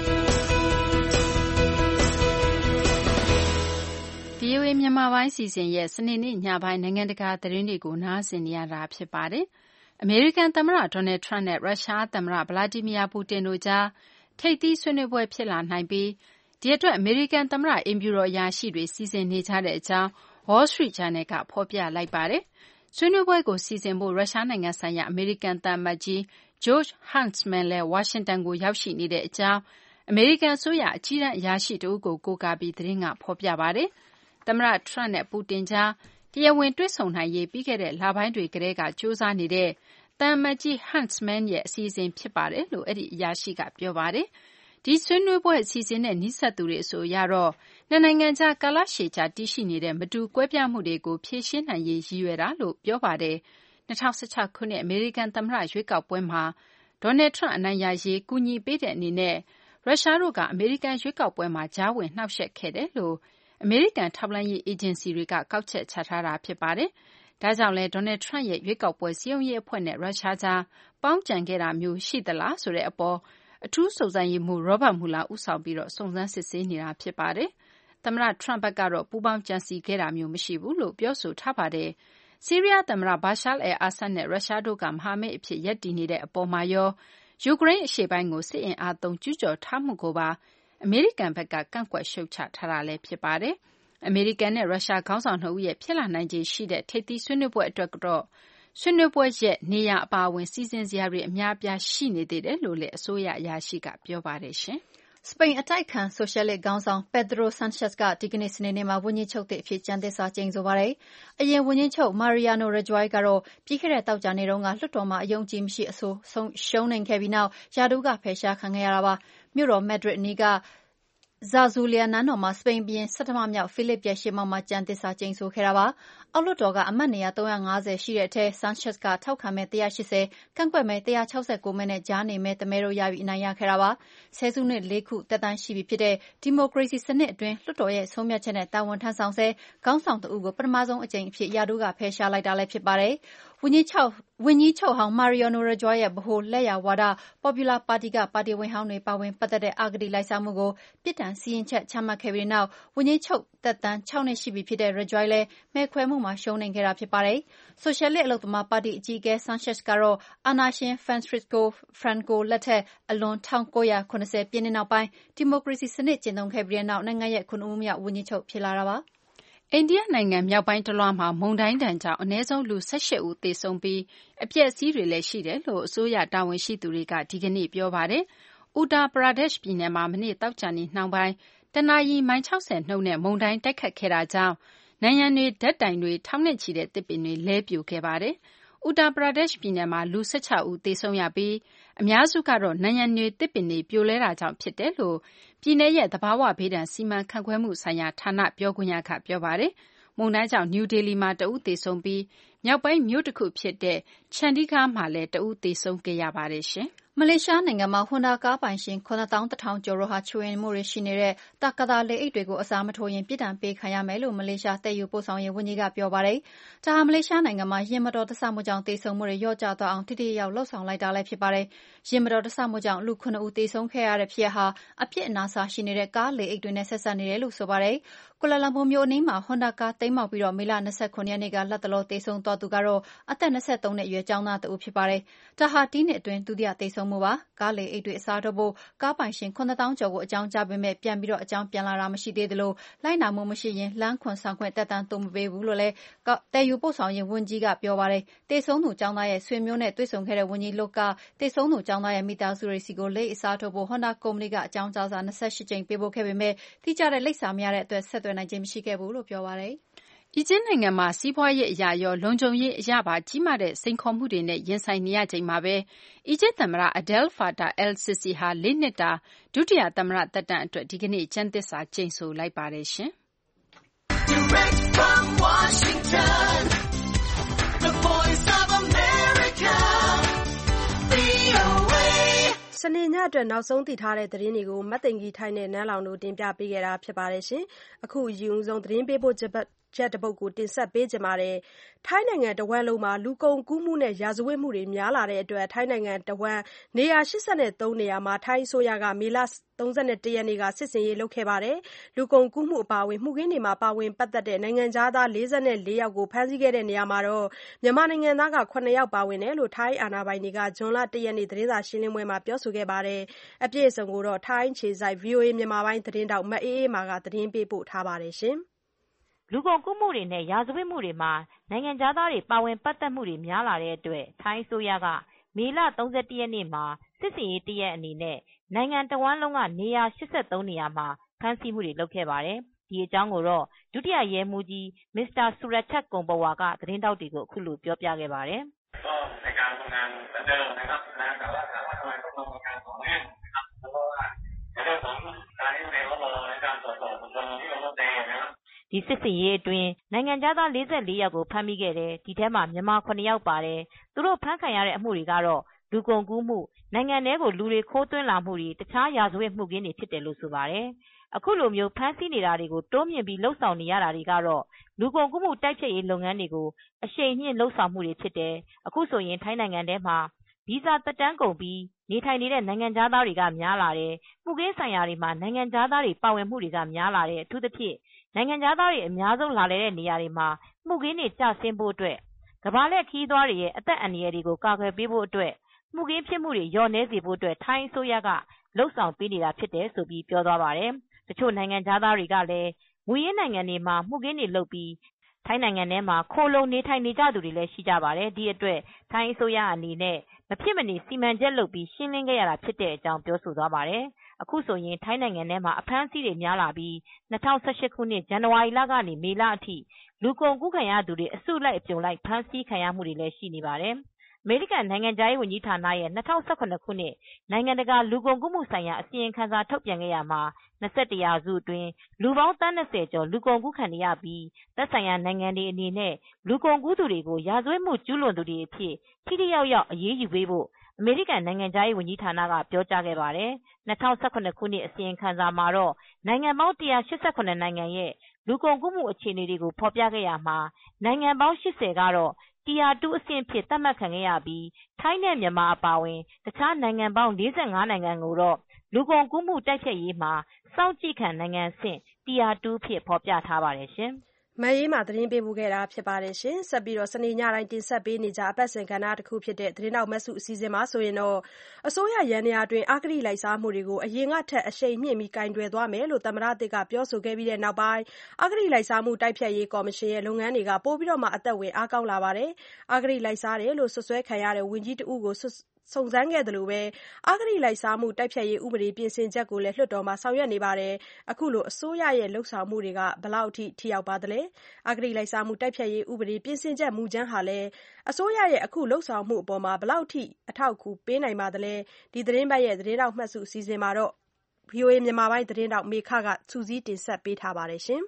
[SPEAKER 7] ဗျာ
[SPEAKER 3] VOA မြန်မာပိုင်းစီစဉ်ရဲ့စနေနေ့ညပိုင်းနိုင်ငံတကာသတင်းတွေကိုနားဆင်နေရတာဖြစ်ပါတယ်။အမေရိကန်သမ္မတဒေါ်နယ်ထရန့်နဲ့ရုရှားသမ္မတဗလာဒီမီယာပူတင်တို့ကြားထိပ်သီးဆွေးနွေးပွဲဖြစ်လာနိုင်ပြီးဒီအတွက်အမေရိကန်သမ္မတအိမ်ဖြူတော်အရာရှိတွေစီစဉ်နေကြတဲ့အကြောင်း Wall Street Journal ကဖော်ပြလိုက်ပါတယ်။ဆွေးနွေးပွဲကိုစီစဉ်ဖို့ရုရှားနိုင်ငံဆိုင်ရာအမေရိကန်သံအမတ်ကြီး George Huntsman လည်းဝါရှင်တန်ကိုရောက်ရှိနေတဲ့အကြောင်းအမေရိကန်အစိုးရအကြီးတန်းအရာရှိတဦးကိုကိုးကားပြီးသတင်းကဖော်ပြပါတယ်။သမ္မတထရန့်နဲ့ပူတင်ကြားတရားဝင်တွေ့ဆုံနိုင်ရေးပြီးခဲ့တဲ့လပိုင်းတွေကတည်းကကြိုးစားနေတဲ့သံအမတ်ကြီး Huntsman ရဲ့အစီအစဉ်ဖြစ်ပါတယ်လို့အဲ့ဒီအရာရှိကပြောပါတယ်။ဒီဆွေးနွေးပွဲအစီအစဉ်နဲ့နှိစက်သူတွေအဆိုအရတော့နှစ်နိုင်ငံကြားကာလရှည်ကြာတည်ရှိနေတဲ့မတူကွဲပြားမှုတွေကိုဖြေရှင်းနိုင်ရေးရည်ရွယ်တာလို့ပြောပါတယ်။2016ခုနှစ်အမေရိကန်သမ္မတရွေးကောက်ပွဲမှာဒေါ်နယ်ထရန့်အနိုင်ရရေးကူညီပေးတဲ့အနေနဲ့ရုရှားတို့ကအမေရိကန်ရွေးကောက်ပွဲမှာကြားဝင်နှောက်ယှက်ခဲ့တယ်လို့အမေရိကန်ထောက်လှမ်းရေးအေဂျင်စီတွေကကောက်ချက်ချထားတာဖြစ်ပါတယ်။ဒါကြောင့်လဲဒေါ်နယ်ထရန့်ရဲ့ရွေးကောက်ပွဲစည်းရုံးရေးအဖွဲ့နဲ့ရုရှားကြားပေါင်းကြံခဲ့တာမျိုးရှိသလားဆိုတဲ့အပေါ်အထူးစုံစမ်းရေးမှူး Robert Mueller ဦးဆောင်ပြီးစုံစမ်းစစ်ဆေးနေတာဖြစ်ပါတယ်။သမ္မတထရန့်ဘက်ကတော့ပူးပေါင်းကြံစည်ခဲ့တာမျိုးမရှိဘူးလို့ပြောဆိုထားပါတယ်။ဆီးရီးယားသမ္မတ Bashar al-Assad နဲ့ရုရှားတို့ကမဟာမိတ်အဖြစ်ရပ်တည်နေတဲ့အပေါ်မှာရောယူကရိန်းအရှေ့ပိုင်းကိုစစ်အင်အားသုံးကျူးကျော်ထားမှုကိုပါအမေရိကန်ဘက်ကကန့်ကွက်ရှုတ်ချထားတာလည်းဖြစ်ပါတယ်။အမေရိကန်နဲ့ရုရှားခေါင်းဆောင်2ဦးရဲ့ဖြစ်လာနိုင်ခြေရှိတဲ့ထိပ်သီးဆွေးနွေးပွဲအတွက်တော့ဆွေးနွေးပွဲရက်နေရာအပါအဝင်စီစဉ်စရာတွေအများအပြားရှိနေသေးတယ်လို့လည်းအစိုးရအရာရှိကပြောပါတယ်ရှင်
[SPEAKER 5] ။စပိန်အတိုက်ခံဆိုရှယ်လစ်ခေါင်းဆောင် Pedro Sanchez ကဒီကနေ့စနေနေ့မှာဝန်ကြီးချုပ်သစ်အဖြစ်ကျမ်းသစ္စာကျိန်ဆိုပါတယ်။အရင်ဝန်ကြီးချုပ် Mariano Rajoy ကတော့ပြီးခဲ့တဲ့သောကြာနေ့တုန်းကလွှတ်တော်မှာအယုံကြည်မရှိအဆိုရှုံးနိမ့်ခဲ့ပြီးနောက်ရာထူးကဖယ်ရှားခံခဲ့ရတာပါ။မြို့တော် Madrid အနီးကဇာဇူလျာနန်းတော်မှာစပိန်ဘုရင်ဆဌမမြောက်ဖိလစ်ရဲ့ရှေ့မှောက်မှာကျမ်းသစ္စာကျိန်ဆိုခဲ့တာပါ။အောက်လွှတ်တော်ကအမတ်နေရာ350ရှိတဲ့အထဲဆန်ချက်စ်ကထောက်ခံမဲ180ကန့်ကွက်မဲ169မဲနဲ့ကြားနေမဲတမဲတို့ရပြီးအနိုင်ရခဲ့တာပါ။ဆယ်စုနှစ်4ခုသက်တမ်းရှိပြီဖြစ်တဲ့ဒီမိုကရေစီစနစ်အတွင်းလွှတ်တော်ရဲ့ဆုံးဖြတ်ချက်နဲ့တာဝန်ထမ်းဆောင်ဆဲခေါင်းဆောင်တဦးကိုပထမဆုံးအကြိမ်အဖြစ်ရာထူးကဖယ်ရှားလိုက်တာလည်းဖြစ်ပါတယ်။ဝန်ကြီးချုပ်ဟောင်း Mariano Rajoy ရဲ့ဗဟိုလက်ယာဝါဒ Popular Party ကပါတီဝင်ဟောင်းတွေပါဝင်ပတ်သက်တဲ့အဂတိလိုက်စားမှုကိုပြစ်ဒဏ်စီရင်ချက်ချမှတ်ခဲ့ပြီးတဲ့နောက်ဝန်ကြီးချုပ်သက်တမ်း6နှစ်ရှိပြီဖြစ်တဲ့ Rajoy လည်းမဲခွဲမှုမှာရှုံးနိမ့်ခဲ့တာဖြစ်ပါတယ်။ဆိုရှယ်လစ်အလုပ်သမားပါတီအကြီးအကဲ Sanchez ကတော့အာဏာရှင် Francisco Franco လက်ထက်အလွန်1980ပြည့်နှစ်နောက်ပိုင်းဒီမိုကရေစီစနစ်ကျင့်သုံးခဲ့ပြီးတဲ့နောက်နိုင်ငံရဲ့9ဦးမြောက်ဝန်ကြီးချုပ်ဖြစ်လာတာပါ။
[SPEAKER 3] အိန္ဒိယနိုင်ငံမြောက်ပိုင်းတလွှားမှာမုန်တိုင်းဒဏ်ကြောင့်အနည်းဆုံးလူ18ဦးသေဆုံးပြီးအပျက်အစီးတွေလည်းရှိတယ်လို့အစိုးရတာဝန်ရှိသူတွေကဒီကနေ့ပြောပါတယ်။ Uttar Pradesh ပြည်နယ်မှာမနေ့သောကြာနေ့နှောင်းပိုင်းတနာရီမိုင်60နှုန်းနဲ့မုန်တိုင်းတိုက်ခတ်ခဲ့တာကြောင့်နံရံတွေဓာတ်တိုင်တွေထောင်နဲ့ချီတဲ့သစ်ပင်တွေလဲပြိုခဲ့ပါတယ်။ Uttar Pradesh ပြည်နယ်မှာလူ16ဦးသေဆုံးရပြီးအများစုကတော့နံရံတွေသစ်ပင်တွေပြိုလဲတာကြောင့်ဖြစ်တယ်လို့ပြည်နယ်ရဲ့သဘာဝဘေးဒဏ်စီမံခန့်ခွဲမှုဆိုင်ရာဌာနပြောခွင့်ရကပြောပါတယ်။မုန်တိုင်းကြောင့်နယူးဒေလီမှာတဦးသေဆုံးပြီးမြောက်ပိုင်းမြို့တစ်ခုဖြစ်တဲ့ချန်ဒီဂါမှာလည်းတဦးသေဆုံးခဲ့ရပါတယ်ရှင်။
[SPEAKER 5] မလေးရှားနိုင်ငံမှာဟွန်ဒါကားပိုင်ရှင်9,100ကျော်တို့ဟာချွေရင်မှုတွေရှိနေတဲ့တာကာတာလေအိတ်တွေကိုအစားမထိုးရင်ပြစ်ဒဏ်ပေးခံရမယ်လို့မလေးရှားတည်ယူပို့ဆောင်ရေးဝန်ကြီးကပြောပါတယ်။ဒါဟာမလေးရှားနိုင်ငံမှာယာဉ်မတော်တဆမှုကြောင့်သေဆုံးမှုတွေလျော့ကျသွားအောင်ထိထိရောက်လှုပ်ဆောင်လိုက်တာလည်းဖြစ်ပါတယ်။ယာဉ်မတော်တဆမှုကြောင့်လူ9ဦးသေဆုံးခဲ့ရတဲ့ဖြစ်ရပ်ဟာအပြစ်အနာအဆာရှိနေတဲ့ကားလေအိတ်တွေနဲ့ဆက်စပ်နေတယ်လို့ဆိုပါတယ်။ကွာလာလမ်ပူမြို့အနီးမှာဟွန်ဒါကားတိမ်းမှောက်ပြီးမေလ29ရက်နေ့ကလက်တလောသေဆုံးသွားသူကတော့အသက်23နှစ်အရွယ်ကျောင်းသားတဦးဖြစ်ပါတယ်။ဒါဟာဒီနှစ်အတွင်းဒုတိယသေဆုံးမှုပါ။ကားလေအိတ်တွေအစားထိုးဖို့ကားပိုင်ရှင်9,000ကျော်ကိုအကြောင်းကြားပေမဲ့ပြန်လာတာမရှိသေးသလိုလိုက်နာမှုမရှိရင်လမ်းခွန်ဆောင်ခွင့်တက်တန်းတိုးမပေးဘူးလို့လည်းတည်ယူပို့ဆောင်ရေးဝန်ကြီးကပြောပါတယ်။သေဆုံးသူကျောင်းသားရဲ့ဆွေမျိုးနဲ့တွေ့ဆုံခဲ့တဲ့ဝန်ကြီးလုတ်ကသေဆုံးသူကျောင်းသားရဲ့မိသားစုတွေစီကိုလေအိတ်အစားထိုးဖို့ဟွန်ဒါကုမ္ပဏီကအကြောင်းကြားစာ28ကြိမ်ပေးပို့ခဲ့ပေမဲ့တိကျတဲ့လိပ်စာမရတဲ့အတွက်ဆက်သွယ်နိုင်ခြင်းမရှိခဲ့ဘူးလို့ပြောပါတယ်။
[SPEAKER 3] အီဂျစ်နိုင်ငံမှာစီးပွားရေးအရာရောလုံခြုံရေးအရာပါကြီးမားတဲ့စိန်ခေါ်မှုတွေနဲ့ရင်ဆိုင်နေရချိန်မှာပဲအီဂျစ်သမ္မတ Abdel Fattah el-Sisi ဟာ4နှစ်တာဒုတိယသမ္မတသက်တမ်းအတွက်ဒီကနေ့ကျမ်းသစ္စာကျိန်ဆိုလိုက်ပါတယ်ရှင်။ Direct from Washington, the Voice of America,
[SPEAKER 2] VOA စနေညအတွက်နောက်ဆုံးသိထားတဲ့သတင်းတွေကိုမတ်သိင်ကြီးထိုင်းနဲ့နန်းလောင်တို့တင်ပြပေးခဲ့တာဖြစ်ပါတယ်ရှင်။အခုအယူဆုံးသတင်းပေးဖို့ချက်တပုတ်ကိုတင်ဆက်ပေးကြပါမယ်။ထိုင်းနိုင်ငံတဝန်းလုံးမှာလူကုန်ကူးမှုနဲ့ရာဇဝတ်မှုတွေများလာတဲ့အတွက်ထိုင်းနိုင်ငံတဝန်းနေရာ83နေရာမှာထိုင်းအစိုးရကမေလ31ရက်နေ့ကစစ်စင်ရေးလုပ်ခဲ့ပါတယ်။လူကုန်ကူးမှုအပါအဝင်မှုခင်းတွေမှာပါဝင်ပတ်သက်တဲ့နိုင်ငံခြားသား44ယောက်ကိုဖမ်းဆီးခဲ့တဲ့နေရာမှာမြန်မာနိုင်ငံသား9ယောက်ပါဝင်တယ်လို့ထိုင်းအာဏာပိုင်တွေကဇွန်လ1ရက်နေ့သတင်းစာရှင်းလင်းပွဲမှာပြောဆိုခဲ့ပါတယ်။အပြည့်အစုံကိုထိုင်းအခြေစိုက် VOA မြန်မာပိုင်းသတင်းတောက်မအေးအေးမာကသတင်းပေးပို့ထားပါတယ်ရှင်။
[SPEAKER 8] လူကုန်ကူးမှုတွေနဲ့ရာဇဝတ်မှုတွေမှာနိုင်ငံခြားသားတွေပါဝင်ပတ်သက်မှုတွေများလာတဲ့အတွက်ထိုင်းအစိုးရကမေလ31ရက်နေ့မှာစစ်စင်ရေးတရက်အနေနဲ့နိုင်ငံတဝန်းလုံးကနေရာ83နေရာမှာဖမ်းဆီးမှုတွေလုပ်ခဲ့ပါတယ်။ဒီအကြောင်းကိုတော့ဒုတိယရဲမှူးကြီးမစ္စတာဆူရချတ်ကွန်ဘဝါကသတင်းတောက်တွေကိုအခုလိုပြောပြခဲ့ပါတယ်။ဒီစစ်စင်ရေးအတွင်းနိုင်ငံခြားသား44ယောက်ကိုဖမ်းမိခဲ့တယ်။ဒီထဲမှာမြန်မာ9ယောက်ပါတယ်။သူတို့ဖမ်းခံရတဲ့အမှုတွေကတော့လူကုန်ကူးမှုနိုင်ငံထဲကိုလူတွေခိုးသွင်းလာမှုတွေတခြားရာဇဝတ်မှုခင်းတွေဖြစ်တယ်လို့ဆိုပါတယ်။အခုလိုမျိုးဖမ်းဆီးနေတာတွေကိုတိုးမြင့်ပြီးလှုပ်ဆောင်နေရတာတွေကတော့လူကုန်ကူးမှုတိုက်ဖျက်ရေးလုပ်ငန်းတွေကိုအရှိန်မြင့်လှုပ်ဆောင်မှုတွေဖြစ်တယ်။အခုဆိုရင်ထိုင်းနိုင်ငံထဲမှာဗီဇသက်တမ်းကုန်ပြီးနေထိုင်နေတဲ့နိုင်ငံခြားသားတွေကများလာတယ်။မှုခင်းဆိုင်ရာတွေမှာနိုင်ငံခြားသားတွေပါဝင်မှုတွေကများလာတယ်။အထူးသဖြင့်နိုင်ငံခြားသားတွေအများဆုံးလာလည်တဲ့နေရာတွေမှာမှုခင်းတွေကျဆင်းဖို့အတွက်ကမ္ဘာလှည့်ခရီးသွားတွေရဲ့အသက်အန္တရာယ်တွေကိုကာကွယ်ပေးဖို့အတွက်မှုခင်းဖြစ်မှုတွေလျော့နည်းစေဖို့အတွက်ထိုင်းအစိုးရကလှုပ်ဆောင်ပေးနေတာဖြစ်တယ်ဆိုပြီးပြောသွားပါတယ်။တချို့နိုင်ငံခြားသားတွေကလည်းမူရင်းနိုင်ငံတွေမှာမှုခင်းတွေလုပ်ပြီးထိုင်းနိုင်ငံထဲမှာခိုလုံနေထိုင်နေကြသူတွေလည်းရှိကြပါတယ်။ဒီအတွက်ထိုင်းအစိုးရအနေနဲ့မဖြစ်မနေစီမံချက်လုပ်ပြီးရှင်းလင်းခဲ့ရတာဖြစ်တဲ့အကြောင်းပြောဆိုသွားပါတယ်။အခုဆိုရင်ထိုင်းနိုင်ငံထဲမှာအဖမ်းအဆီးတွေများလာပြီး2018ခုနှစ်ဇန်နဝါရီလကနေမေလအထိလူကုန်ကူးခံရသူတွေအစုလိုက်အပြုံလိုက်ဖမ်းဆီးခံရမှုတွေလည်းရှိနေပါတယ်။ မမေရိကန်နိုင်ငံခြားရေးဝန်ကြီးဌာနရဲ့2017ခုနှစ်နိုင်ငံတကာလူကုန်ကူးမှုဆိုင်ရာအစီရင်ခံစာထုတ်ပြန်ခဲ့ရာမှာ21ရာစုအတွင်းလူပေါင်းသန်း20ကျော်လူကုန်ကူးခံနေရပြီးသက်ဆိုင်ရာနိုင်ငံတွေအနေနဲ့လူကုန်ကူးသူတွေကိုရာဇဝတ်မှုကျူးလွန်သူတွေအဖြစ်ထိထိရောက်ရောက်အရေးယူပေးဖို့အမေရိကန်နိုင်ငံခြားရေးဝန်ကြီးဌာနကပြောကြားခဲ့ပါတယ်။2017ခုနှစ်အစီရင်ခံစာမှာတော့နိုင်ငံပေါင်း188နိုင်ငံရဲ့လူကုန်ကူးမှုအခြေအနေတွေကိုဖော်ပြခဲ့ရာမှာနိုင်ငံပေါင်း80ကတော့Tier 2အဆင့်ဖြစ်သတ်မှတ်ခံခဲ့ရပြီးထိုင်းနဲ့မြန်မာအပါအဝင်တခြားနိုင်ငံပေါင်း45နိုင်ငံကိုတော့လူကုန်ကူးမှုတိုက်ဖျက်ရေးမှာစောင့်ကြည့်ခံနိုင်ငံအဆင့် Tier 2အဖြစ်ဖော်ပြထားပါတယ်ရှင်။
[SPEAKER 2] မအေးမာသတင်းပေးပို့ခဲ့တာဖြစ်ပါတယ်။ဆက်ပြီးစနေညတိုင်းတင်ဆက်ပေးနေကြအပတ်စဉ်ကဏ္ဍတစ်ခုဖြစ်တဲ့သတင်းတော်မတ်စုအစီအစဉ်မှာဆိုရင်အစိုးရယန္တရားအတွင်းအဂတိလိုက်စားမှုတွေကိုအရင်ကထက်အရှိန်မြှင့်ပြီးကိုင်တွယ်သွားမယ်လို့သမ္မတသစ်ကပြောဆိုခဲ့ပြီးနောက်ပိုင်းအဂတိလိုက်စားမှုတိုက်ဖျက်ရေးကော်မရှင်ရဲ့လုပ်ငန်းတွေကပိုပြီးအသက်ဝင်အားကောင်းလာပါတယ်။အဂတိလိုက်စားတယ်လို့စွပ်စွဲခံရတဲ့ဝန်ကြီးတဦးကိုစုံစမ်းခဲ့သလိုအဂတိလိုက်စားမှုတိုက်ဖျက်ရေးဥပဒေပြင်ဆင်ချက်ကိုလည်းလွှတ်တော်မှာဆောင်ရွက်နေပါတယ်။အခုလိုအစိုးရရဲ့လုပ်ဆောင်မှုတွေကဘယ်လောက်ထိရောက်ပါသလဲ။အဂတိလိုက်စားမှုတိုက်ဖျက်ရေးဥပဒေပြင်ဆင်ချက်မူကြမ်းဟာလည်းအစိုးရရဲ့အခုလုပ်ဆောင်မှုအပေါ်ဘယ်လောက်ထိအထောက်အကူပေးနိုင်ပါသလဲ။ဒီသတင်းပတ်ရဲ့သတင်းတောက်မှတ်စုအစီအစဉ်မှာတော့ VOA မြန်မာပိုင်းသတင်းတောက်မေခကစူးစီးတင်ဆက်ပေးထားပါတယ်။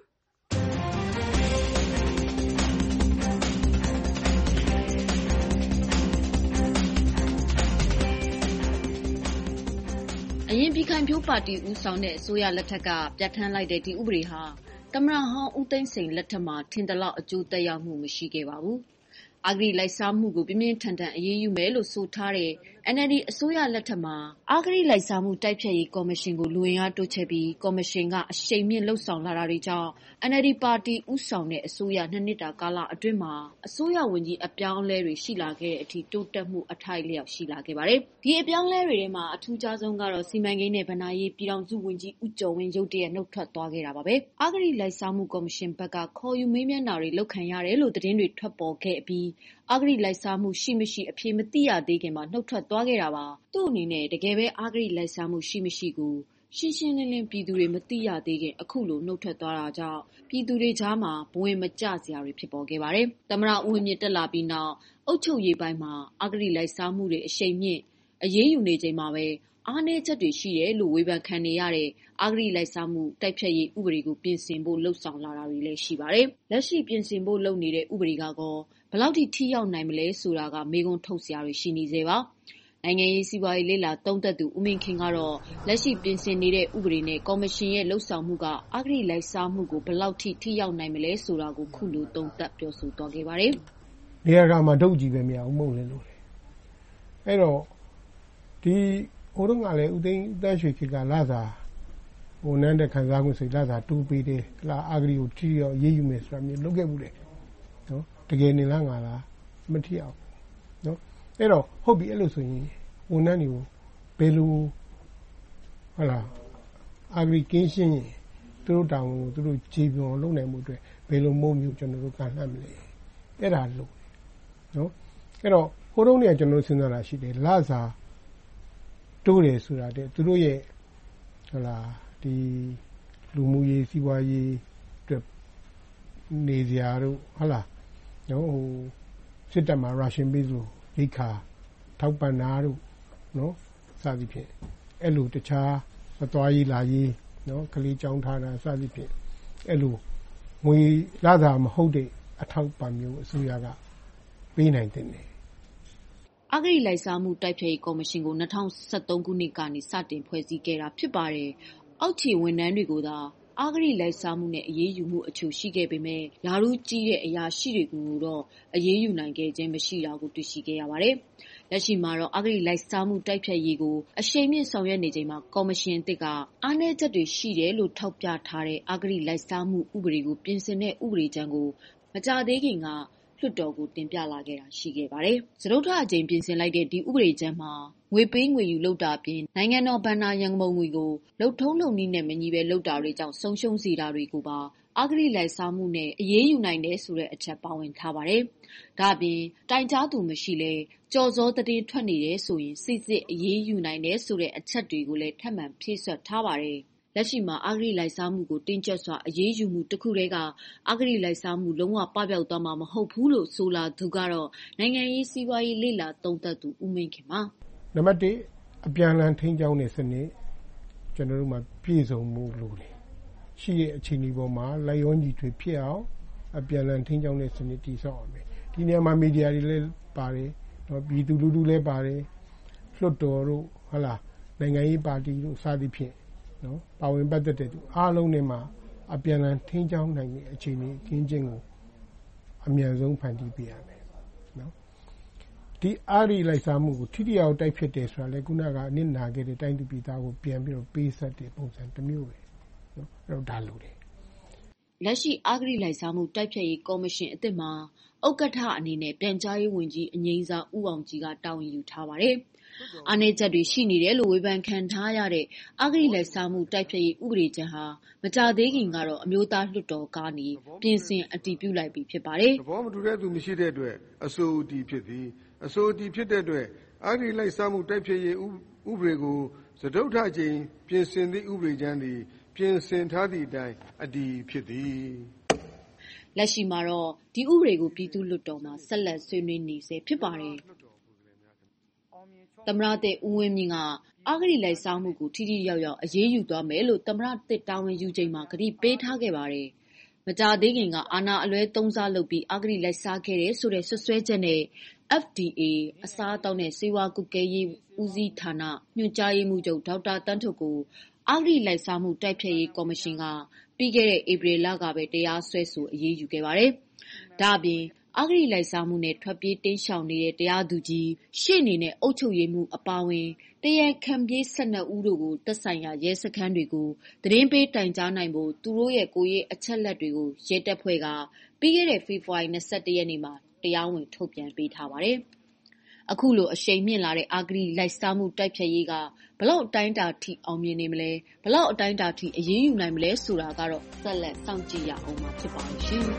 [SPEAKER 9] အရင်ပြည်ခိုင်ဖြိုးပါတီဦးဆောင်တဲ့အစိုးရလက်ထက်ကပြဋ္ဌာန်းလိုက်တဲ့ဒီဥပဒေဟာသမ္မတဟောင်းဦးသိန်းစိန်လက်ထက်မှာထင်သလောက်အကျိုးသက်ရောက်မှုမရှိခဲ့ပါဘူး။အဂတိလိုက်စားမှုကိုပြင်းပြင်းထန်ထန်အရေးယူမယ်လို့ဆိုထားတဲ့ NLD အစိုးရလက်ထက်မှာအဂတိလိုက်စားမှုတိုက်ဖျက်ရေးကော်မရှင်ကိုလူဝင်အားတိုးချဲ့ပြီးကော်မရှင်ကအရှိန်မြင့်လှုပ်ဆောင်လာတာတွေကြောင့် NLD ပါတီဦးဆောင်တဲ့အစိုးရ2နှစ်တာကာလအတွင်းမှာအစိုးရဝန်ကြီးအပြောင်းအလဲတွေရှိလာခဲ့တဲ့အထိတိုးတက်မှုအထိုက်အလျောက်ရှိလာခဲ့ပါတယ်။ဒီအပြောင်းအလဲတွေထဲမှာအထူးခြားဆုံးကတော့စီမံကိန်းနဲ့ဗဏ္ဍာရေးပြည်ထောင်စုဝန်ကြီးဦးကျော်ဝင်းရုတ်တရက်နှုတ်ထွက်သွားခဲ့တာပါပဲ။အဂတိလိုက်စားမှုကော်မရှင်ဘက်ကခေါ်ယူမေးမြန်းတာတွေလုပ်ခံရတယ်လို့သတင်းတွေထွက်ပေါ်ခဲ့ပြီးအဂတိလိုက်စားမှုရှိမရှိအဖြေမသိရသေးခင်မှာနှုတ်ထွက်သွားခဲ့တာပါ။သူ့အနေနဲ့တကယ်ပဲအဂတိလိုက်စားမှုရှိမရှိကိုရှင်းရှင်းလင်းလင်းပြည်သူတွေမသိရသေးခင်အခုလိုနှုတ်ထွက်သွားတာကြောင့်ပြည်သူတွေကြားမှာဘဝင်မကျစရာတွေဖြစ်ပေါ်ခဲ့ပါတယ်။သမ္မတဦးဝင်းမြင့်တက်လာပြီးနောက်အုပ်ချုပ်ရေးပိုင်းမှာအဂတိလိုက်စားမှုတွေအရှိန်မြင့်အရေးယူနေချိန်မှာပဲအားနည်းချက်တွေရှိတယ်လို့ဝေဖန်ခံနေရတဲ့အဂတိလိုက်စားမှုတိုက်ဖျက်ရေးဥပဒေကိုပြင်ဆင်ဖို့လှုံ့ဆော်လာတာတွေလည်းရှိပါတယ်။လက်ရှိပြင်ဆင်ဖို့လုပ်နေတဲ့ဥပဒေကတော့ဘယ်လောက်ထိရောက်နိုင်မလဲဆိုတာကမေးခွန်းထုတ်စရာတွေရှိနေသေးပါ။နိုင်ငံရေးစီးပွားရေးလေ့လာသုံးသပ်သူဦးမင်းခင်ကတော့လက်ရှိပြင်ဆင်နေတဲ့ဥပဒေနဲ့ကော်မရှင်ရဲ့လှုပ်ဆောင်မှုကအဂတိလိုက်စားမှုကိုဘယ်လောက်ထိရောက်နိုင်မလဲဆိုတာကိုခုလိုသုံးသပ်ပြောဆိုသွားခဲ့ပါတယ်
[SPEAKER 4] ။နေရာကမှဒုတ်ကြည့်ပဲမရဘူးမဟုတ်လဲလို့။အဲ့တော့ဒီဟိုတုန်းကလည်းဦးသိန်းတန်းရွှေခေတ်ကလာစာဟိုနန်းတဲ့ခံစားမှုစိတ်လာစာတူးပေးတယ်လာအဂတိကိုထိရောက်ရေးယူမယ်ဆိုတာမျိုးလုပ်ခဲ့မှုတယ်နော်တကယ်နေလားငါလားမထိအောင်နော်အဲ့တော့ဟုတ်ပြီအဲ့လိုဆိုရင်ဝန်ထမ်းတွေကိုဘယ်လိုဟုတ်လားအဂတိကင်းရှင်းရင်သူတို့တောင်းကိုသူတို့ခြေပြုံလုပ်နိုင်မှုအတွက်ဘယ်လိုမုံမျိုးကျွန်တော်တို့ကလှမ်းမလဲအဲ့ဒါလို့နော်အဲ့တော့ဟိုတုန်းကကျွန်တော်စဉ်းစားတာရှိတယ်လာစာတိုးတယ်ဆိုတာတဲ့သူတို့ရဲ့ဟုတ်လားဒီလူမှုရေးစီးပွားရေးအတွက်နေစရာတို့ဟုတ်လားနော်ဟိုစစ်တပ်မှာရုရှားပြည်သူရိခါထောက်ပံ့တာတို့နော်စသည်ဖြင့်အဲ့လိုတခြားမသွားရေးလာရေးနော်ကလေးကြောင်းထားတာစသည်ဖြင့်အဲ့လိုငွေလာတာမဟုတ်တဲ့အထောက်ပံ့မျိုးအစိုးရကပေးနိုင်တဲ့
[SPEAKER 9] အဂတိလိုက်စားမှုတိုက်ဖျက်ရေးကော်မရှင်ကို2013ခုနှစ်ကနေစတင်ဖွဲ့စည်းခဲ့တာဖြစ်ပါတယ်။အောက်ခြေဝန်ထမ်းတွေကိုသာအဂတိလိုက်စားမှုနဲ့အရေးယူမှုအချို့ရှိခဲ့ပေမဲ့ယာရုကြီးတဲ့အရာရှိတွေကိုတော့အရေးယူနိုင်ခဲ့ခြင်းမရှိတာကိုတွေ့ရှိခဲ့ရပါတယ်။လက်ရှိမှာတော့အဂတိလိုက်စားမှုတိုက်ဖျက်ရေးကိုအရှိန်မြင့်ဆောင်ရွက်နေချိန်မှာကော်မရှင်အသစ်ကအားနည်းချက်တွေရှိတယ်လို့ထောက်ပြထားတဲ့အဂတိလိုက်စားမှုဥပဒေကိုပြင်ဆင်တဲ့ဥပဒေကြမ်းကိုမကြာသေးခင်ကလွှတ်တော်ကိုတင်ပြလာခဲ့တာရှိခဲ့ပါတယ်။စတုတ္ထအကြိမ်ပြင်ဆင်လိုက်တဲ့ဒီဥပဒေကြမ်းမှာငွေပေးငွေယူလုပ်တာအပြင်နိုင်ငံတော်ဘဏ္ဍာရန်ပုံငွေကိုလုပ်ထုံးလုပ်နည်းနဲ့မညီပဲလုပ်တာတွေကြောင့်ဆုံးရှုံးစေတာတွေကိုပါအဂတိလိုက်စားမှုနဲ့အရေးယူနိုင်တယ်ဆိုတဲ့အချက်ပါဝင်ထားပါတယ်။ဒါ့အပြင်တိုင်ကြားသူမရှိလဲကြော်စောသတင်းထွက်နေတယ်ဆိုရင်စစ်အရေးယူနိုင်တယ်ဆိုတဲ့အချက်တွေကိုလည်းထပ်မံဖြည့်ဆွတ်ထားပါတယ်။လက်ရှိမှာအဂတိလိုက်စားမှုကိုတင်းကျပ်စွာအရေးယူမှုတစ်ခုတည်းကအဂတိလိုက်စားမှုလုံးဝပပျောက်သွားမှာမဟုတ်ဘူးလို့ဆိုလာသူကတော့နိုင်ငံရေးစီးပွားရေးလေ့လာသုံးသပ်သူဦးမင်းခင်ပါ
[SPEAKER 4] နံပါတ်1အပြန်အလှန်ထိန်းကျောင်းတဲ့စနစ်ကျွန်တော်တို့မှာပြည့်စုံမှုလိုတယ်ရှိတဲ့အခြေအနေပေါ်မှာလိုက်ရောညီထွေဖြစ်အောင်အပြန်အလှန်ထိန်းကျောင်းတဲ့စနစ်တည်ဆောက်ရမယ်ဒီနေရာမှာမီဒီယာတွေလည်းပါတယ်နော်ပြည်သူလူထုလည်းပါတယ်လွှတ်တော်တို့ဟုတ်လားနိုင်ငံရေးပါတီတို့စသည်ဖြင့်နော်ပါဝင်ပတ်သက်တဲ့သူအားလုံးနဲ့မှာအပြန်အလှန်ထိန်းကျောင်းနိုင်တဲ့အခြေအနေကင်းခြင်းကိုအမြန်ဆုံးဖန်တီးပေးရမယ်နော်ဒီအားရီလိုက်စားမှုကိုထိတိအောင်တိုက်ဖြစ်တယ်ဆိုတာလေခုနကအနစ်နာခဲ့တဲ့တိုင်းသူပြည်သားကိုပြန်ပြီးတော့ပေးဆက်တဲ့ပုံစံတစ်မျိုးပဲနော်အဲ့တော့ဒါလိုတယ်
[SPEAKER 9] လက်ရှိအဂတိလိုက်စားမှုတိုက်ဖျက်ရေးကော်မရှင်အသစ်မှာဥက္ကဋ္ဌအနေနဲ့ပြန်ကြားရေးဝန်ကြီးအငြိမ်းစားဦးအောင်ကြီးကတာဝန်ယူထားပါတယ်။အားနည်းချက်တွေရှိနေတယ်လို့ဝေဖန်ခံထားရတဲ့အဂတိလိုက်စားမှုတိုက်ဖျက်ရေးဥပဒေကြမ်းဟာမကြာသေးခင်ကတော့အမျိုးသားလွှတ်တော်ကနေပြင်ဆင်အတည်ပြုလိုက်ပြီဖြစ်ပါတယ်
[SPEAKER 10] ။သဘောမတူတဲ့သူမရှိတဲ့အတွက်အဆိုအတည်ဖြစ်သည်အဆိုအတည်ဖြစ်တဲ့အတွက်အဂတိလိုက်စားမှုတိုက်ဖျက်ရေးဥပဒေကိုစတုတ္ထကြိမ်ပြင်ဆင်သည့်ဥပဒေကြမ်းသည်ပြင်ဆင်ထားသည့်အတိုင်းအတည်ဖြစ်သည်
[SPEAKER 9] လက်ရှိမှာတော့ဒီဥပဒေကိုပြည်သူ့လွှတ်တော်မှာဆက်လက်ဆွေးနွေးနေဆဲဖြစ်ပါတယ်သမ္မတသစ်ဦးဝင်းမြင့်ကအဂတိလိုက်စားမှုကိုထိထိရောက်ရောက်အရေးယူသွားမယ်လို့သမ္မတသစ်တာဝန်ယူချိန်မှာကတိပေးထားခဲ့ပါတယ်မကြာသေးခင်ကအာဏာအလွဲသုံးစားလုပ်ပြီးအဂတိလိုက်စားခဲ့တဲ့ဆိုတဲ့ဆွဆွဲချက်နဲ့ FDA အစားအသောက်နဲ့ဆေးဝါးကွပ်ကဲရေးဦးစီးဌာနညွှန်ကြားရေးမှူးချုပ်ဒေါက်တာတန်းထွဋ်ကိုအဂတိလိုက်စားမှုတိုက်ဖျက်ရေးကော်မရှင်ကပြီးခဲ့တဲ့ဧပြီလကပဲတရားစွဲဆိုအရေးယူခဲ့ပါတယ်။ဒါ့အပြင်အဂတိလိုက်စားမှုနဲ့ထွက်ပြေးတိမ်းရှောင်နေတဲ့တရားသူကြီးရှေ့နေနဲ့အုပ်ချုပ်ရေးမှူးအပါအဝင်တရားခံပြေး12ဦးတို့ကိုသက်ဆိုင်ရာရဲစခန်းတွေကိုသတင်းပေးတိုင်ကြားနိုင်ဖို့သူတို့ရဲ့ကိုယ်ရေးအချက်လက်တွေကိုရဲတပ်ဖွဲ့ကပြီးခဲ့တဲ့ဖေဖော်ဝါရီ21ရက်နေ့မှာတရားဝင်ထုတ်ပြန်ပေးထားပါတယ်။အခုလိုအရှိန်မြင့်လာတဲ့အဂတိလိုက်စားမှုတိုက်ဖျက်ရေးကဘလောက်အတိုင်းအတာထိအောင်မြင်နေမလဲဘလောက်အတိုင်းအတာထိအရေးယူနိုင်မလဲဆိုတာကတော့ဆက်လက်စောင့်ကြည့်ရအောင်မှာဖြစ်ပါလိမ့်ရှင်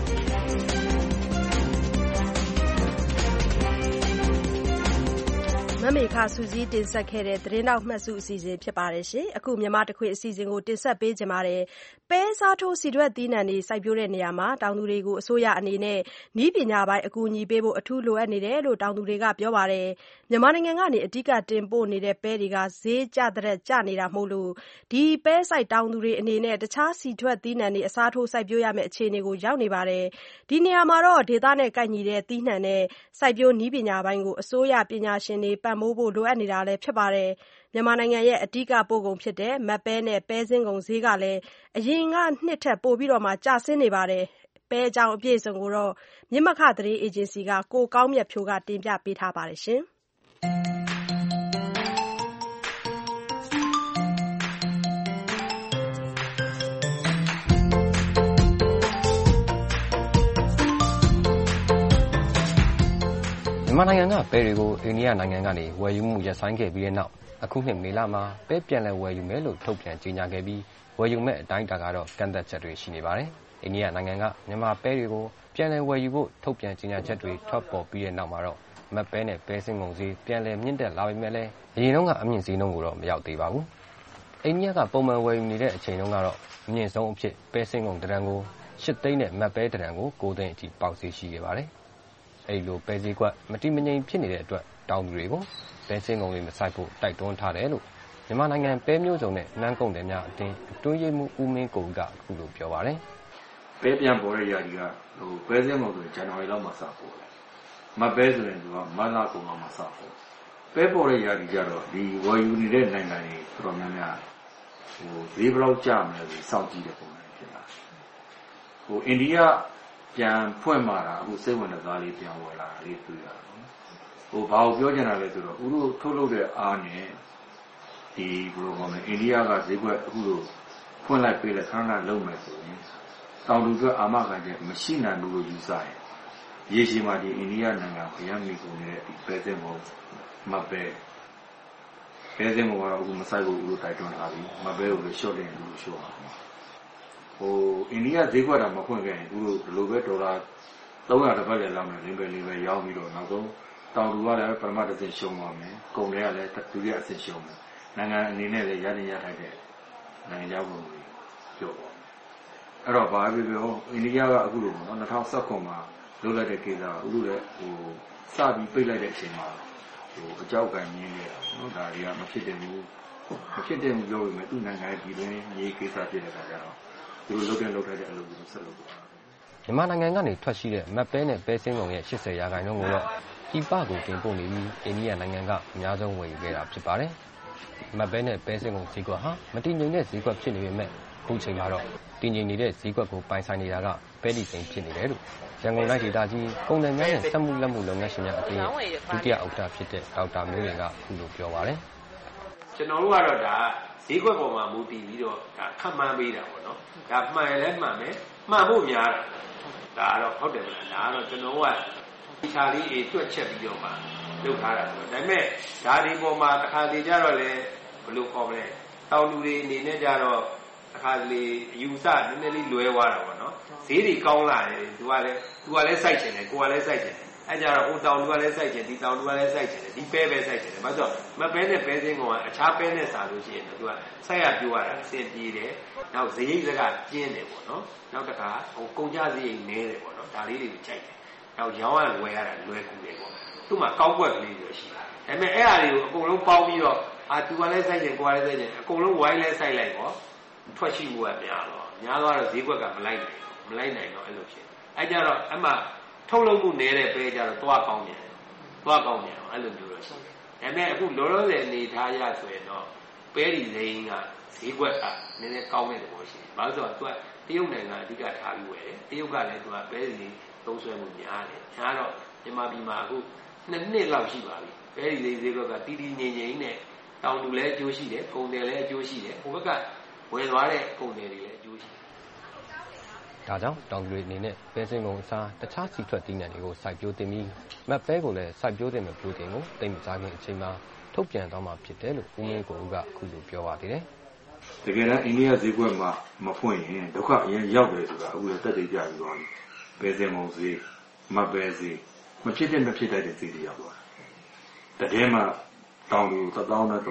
[SPEAKER 2] မမေခစူးစီးတင်ဆက်ခဲ့တဲ့သတင်းတောက်မှတ်စုအစီအစဉ်ဖြစ်ပါတယ်ရှင်အခုမြန်မာတခွေအစီအစဉ်ကိုတင်ဆက်ပေးကြပါမယ်ပဲစားထိုးစီထွက်သီးနှံတွေစိုက်ပျိုးတဲ့နေရာမှာတောင်သူတွေကိုအစိုးရအနေနဲ့နည်းပညာပိုင်းအကူအညီပေးဖို့အထူးလိုအပ်နေတယ်လို့တောင်သူတွေကပြောပါတယ်မြန်မာနိုင်ငံကနေအဓိကတင်ပို့နေတဲ့ပဲတွေကဈေးကျတဲ့ကျနေတာမို့လို့ဒီပဲစိုက်တောင်သူတွေအနေနဲ့တခြားစီထွက်သီးနှံတွေအစားထိုးစိုက်ပျိုးရမယ့်အခြေအနေကိုရောက်နေပါတယ်ဒီနေရာမှာတော့ဒေသနဲ့ကိုက်ညီတဲ့သီးနှံနဲ့စိုက်ပျိုးနည်းပညာပိုင်းကိုအစိုးရပညာရှင်တွေပံ့ပိုးဖို့လိုအပ်နေတာလည်းဖြစ်ပါတယ်မြန်မာနိုင်ငံရဲ့အဓိကပို့ကုန်ဖြစ်တဲ့မတ်ပဲနဲ့ပဲစင်းကုန်ဈေးကလည်းအရင်ကနှစ်ထက်ပိုပြီးတော့မှကျဆင်းနေပါတယ်ပဲအကြောင်းအပြည့်အစုံကိုတော့မြစ်မခသတင်းအေဂျင်စီကကိုကောင်းမြတ်ဖြိုးကတင်ပြပေးထားပါတယ်ရှင်
[SPEAKER 11] မြန်မာနိုင်ငံကပဲတွေကိုအိန္ဒိယနိုင်ငံကနေဝယ်ယူမှုရပ်ဆိုင်းခဲ့ပြီးတဲ့နောက်အခုနှစ်မေလမှာပဲပြန်လည်ဝယ်ယူမယ်လို့ထုတ်ပြန်ကြေညာခဲ့ပြီးဝယ်ယူမဲ့အတိုင်းအတာကတော့ကန့်သတ်ချက်တွေရှိနေပါတယ်။အိန္ဒိယနိုင်ငံကမြန်မာပဲတွေကိုပြန်လည်ဝယ်ယူဖို့ထုတ်ပြန်ကြေညာချက်တွေထွက်ပေါ်ပြီးတဲ့နောက်မှာတော့မတ်ပဲနဲ့ပဲစင်းကုန်ဈေးပြန်လည်မြင့်တက်လာပေမဲ့လည်းအရင်တုန်းကအမြင့်ဈေးနှုန်းကိုတော့မရောက်သေးပါဘူး။အိန္ဒိယကပုံမှန်ဝယ်ယူနေတဲ့အချိန်တုန်းကတော့အမြင့်ဆုံးအဖြစ်ပဲစင်းကုန်တရံကို8သိန်းနဲ့မတ်ပဲတရံကို9သိန်းအထိပေါက်ဈေးရှိခဲ့ပါတယ်။အဲဒီလိုပဲဈေးကွက်မတိမငြိမ်ဖြစ်နေတဲ့အတွက်တောင်သူတွေကိုပဲစင်းကုန်တွေမစိုက်ဖို့တိုက်တွန်းထားတယ်လို့မြန်မာနိုင်ငံပဲမျိုးစုံနဲ့နှမ်းကုန်တယ်များအတင်းအတွင်းရေးမှူးဦးမင်းကိုကအခုလိုပြောပါတယ်
[SPEAKER 12] ။ပဲပြန်ပေါ်တဲ့ຢာကြီးကပဲစင်းကုန်ဆိုရင်ဇန်နဝါရီလောက်မှစပေါ်တယ်။မတ်ပဲဆိုရင်သူကမတ်လကုန်လောက်မှစပေါ်။ပဲပေါ်တဲ့ຢာကြီးကြတော့ဒီဝယ်ယူနေတဲ့နိုင်ငံတွေတော်တော်များများဈေးဘယ်လောက်ကျမလဲဆိုစောင့်ကြည့်တဲ့ပုံစံဖြစ်လာ။အိန္ဒိယပြန်ဖွင့်มาတာအခုစိတ်ဝင်တဲ့သားလေးပြန်ဝယ်လာတာလေးတွေ့ရတယ်။ဘာကိုပြောချင်တာလဲဆိုတော့ဥတို့ထုတ်လုပ်တဲ့အားနဲ့ဒီဘယ်လိုခေါ်မလဲအိန္ဒိယကဈေးကွက်အခုလိုဖွင့်လိုက်ပေးလိုက်ခဏလုံးမယ်ဆိုရင်တောင်သူတွေအာမခံချက်မရှိနိုင်ဘူးလို့ယူဆရင်ရေရှည်မှာဒီအိန္ဒိယနိုင်ငံခရမ်းမီကုန်နေတဲ့ဒီပဲစင်းပေါ်မပဲစင်းပေါ်ကတော့အခုမဆိုင်ဘူးလို့တိုက်တွန်းထားပြီးမပဲကိုလည်းရှော့တယ်လို့ရှော့ပါအိန္ဒိယဈေးကွက်တာမဖွင့်ခဲ့ရင်ဥတို့ဒီလိုပဲဒေါ်လာ300တစ်ပတ်လည်းလောက်နေလင်းပဲရောင်းပြီးတော့နောက်ဆုံးတောင်သူကလည်းပထမတစ်ဆင့်ရှုံးသွားမယ်ကုန်တွေကလည်းဒုတိယအဆင့်ရှုံးမယ်နိုင်ငံအနေနဲ့လည်းရတဲ့ရထိုက်တဲ့နိုင်ငံခြားဝင်တွေပြောပါအဲ့တော့ဘာပဲပြောအိန္ဒိယကအခုလိုပေါ့နော်2019မှာလုပ်လိုက်တဲ့ကိစ္စကအခုလည်းစပြီးပိတ်လိုက်တဲ့အချိန်မှာအကြောက်ကန်မြင်နေတာနော်ဒါတွေကမဖြစ်တယ်ဘူးပြောပေမဲ့သူ့နိုင်ငံရဲ့ပြည်တွင်းရေးကိစ္စဖြစ်တဲ့အခါကျတော့သူတို့လုပ်တဲ့အလုပ်ကိုဆက်လုပ်ပါ
[SPEAKER 11] မြန်မာနိုင်ငံကနေထွက်ရှိတဲ့မတ်ပဲနဲ့ပဲစင်းကုန်ရဲ့80%ကိုတော့ပြည်ပကိုတင်ပို့နေပြီးအိန္ဒိယနိုင်ငံကအများဆုံးဝယ်ယူခဲ့တာဖြစ်ပါတယ်။မတ်ပဲနဲ့ပဲစင်းကုန်ဈေးကွက်ဟာမတည်ငြိမ်တဲ့ဈေးကွက်ဖြစ်နေပေမဲ့အခုချိန်မှာတော့တည်ငြိမ်နေတဲ့ဈေးကွက်ကိုပိုင်ဆိုင်နေတာကပဲဒီစိန်ဖြစ်နေတယ်လို့ရန်ကုန်တိုင်းဒေသကြီးကုန်တယ်များနဲ့စက်မှုလက်မှုလုပ်ငန်းရှင်များအသင်းရဲ့ဒုတိယဥက္ကဋ္ဌဖြစ်တဲ့ဒေါက်တာမျိုးရင်ကအခုလိုပြောပါတယ်
[SPEAKER 13] ။ကျွန်တော်တို့ကတော့ဒါဈေးကွက်ပေါ်မှာမူတည်ပြီးတော့ဒါခန့်မှန်းပေးတာပေါ့နော်။ဒါမှန်ရင်လည်းမှန်မယ်။မှန်ဖို့များတာဒါကတော့ဟုတ်တယ်မလား။ဒါကတော့ကျွန်တော်ကဒီချာလေးတွက်ချက်ပြီးတော့မှလုပ်ထားတာဆိုတော့ဒါပေမဲ့ဓာတ်ဒီပေါ်မှာတစ်ခါတလေကြတော့လေဘယ်လိုခေါ်မလဲတောင်လူတွေအနေနဲ့ကြတော့တစ်ခါတလေအယူဆနည်းနည်းလေးလွဲသွားတာပေါ့နော်ဈေးတွေကောင်းလာတယ်သူကလည်းစိုက်ချင်တယ်ကိုကလည်းစိုက်ချင်တယ်အဲကြတော့ဟိုတောင်လူကလည်းစိုက်ချင်ဒီတောင်လူကလည်းစိုက်ချင်တယ်ဒီပဲစိုက်ချင်တယ်ဘာလို့မပဲနဲ့ပဲစင်းကောင်ကအခြားပဲနဲ့စားလို့ရှိရင်သူကစိုက်ရပြိုးရတာအဆင်ပြေတယ်နောက်ဈေးရိတ်ကကျင်းတယ်ပေါ့နော်နောက်တစ်ခါကုန်ကြဈေးရိတ်နည်းတယ်ပေါ့နော်ဒါလေးတွေကိုကြိုက်တယ်နောက်ရောင်းရဝယ်ရတာလွယ်ကူတယ်ပေါ့သူ့မှာကောက်ွက်ကလေးတွေရှိတာဒါပေမဲ့အဲ့အရာတွေကိုအကုန်လုံးပေါင်းပြီးတော့သူကလည်းစိုက်ချင်ကိုကလည်းစိုက်ချင်အကုန်လုံးဝိုင်းလဲစိုက်လိုက်ပေါ့ထွက်ရှိမှုကများတော့ဈေးကွက်ကမလိုက်နိုင်တော့အဲ့လိုဖြစ်အဲ့ကြတော့အမှထုတ်လုပ်မှုနည်းတဲ့ပဲကြတော့သွားကောင်းပြန်အဲ့လိုမျိုးတော့ရှိတယ်ဒါပေမဲ့အခုလောလောဆယ်အနေထားရဆိုရင်တော့ပဲဒီစိမ်းကဈေးကွက်ကနည်းနည်းကောင်းတဲ့သဘောရှိတယ်ဘာလို့ဆိုတော့သူကတရုတ်နိုင်ငံအဓိကထားပြီးဝယ်တယ်တရုတ်ကလည်းသူကပဲဒီသုံးဆွဲမှုများတယ်များတော့မြန်မာပြည်မှာအခု2 နှစ်လောက်ရှိပါပြီပဲဒီဈေးကွက်ကတီးတီးငြိမ်ငြိမ်နဲ့တောင်သူလည်းအကျိုးရှိတယ်ကုန်တယ်လည်းအကျိုးရှိတယ်ဟိုဘက်ကဝယ်သွားတဲ့ကုန်တယ်တွေလည်းအကျိုးရှိတယ်
[SPEAKER 11] ဒါကြောင့်တောင်သူတွေအနေနဲ့ပဲစင်းကုန်အစားတခြားစီထွက်သီးနှံတွေကိုစိုက်ပျိုးတင်ပြီးမတ်ပဲကိုလည်းစိုက်ပျိုးတင်မပျိုးတင်ကိုတိတ်မစားခင်အချိန်မှာထုတ်ပြန်သွားမှာဖြစ်တယ်လို့ဦးမင်းကိုဦးကအခုလိုပြောပါသေးတယ်
[SPEAKER 12] တကယ်တမ်းအိန္ဒိယဈေးကွက်မှာမဖွင့်ရင်ဒုက္ခအရင်ရောက်တယ်ဆိုတာအခုလည်းတက်တည်ကြပြီးသွားပြီပဲစင်းကုန်ဈေးမတ်ပဲဈေးမဖြစ်တဲ့ဈေးတွေရောက်သွားတယ်တကယ်မှတောင်သူ1000နဲ့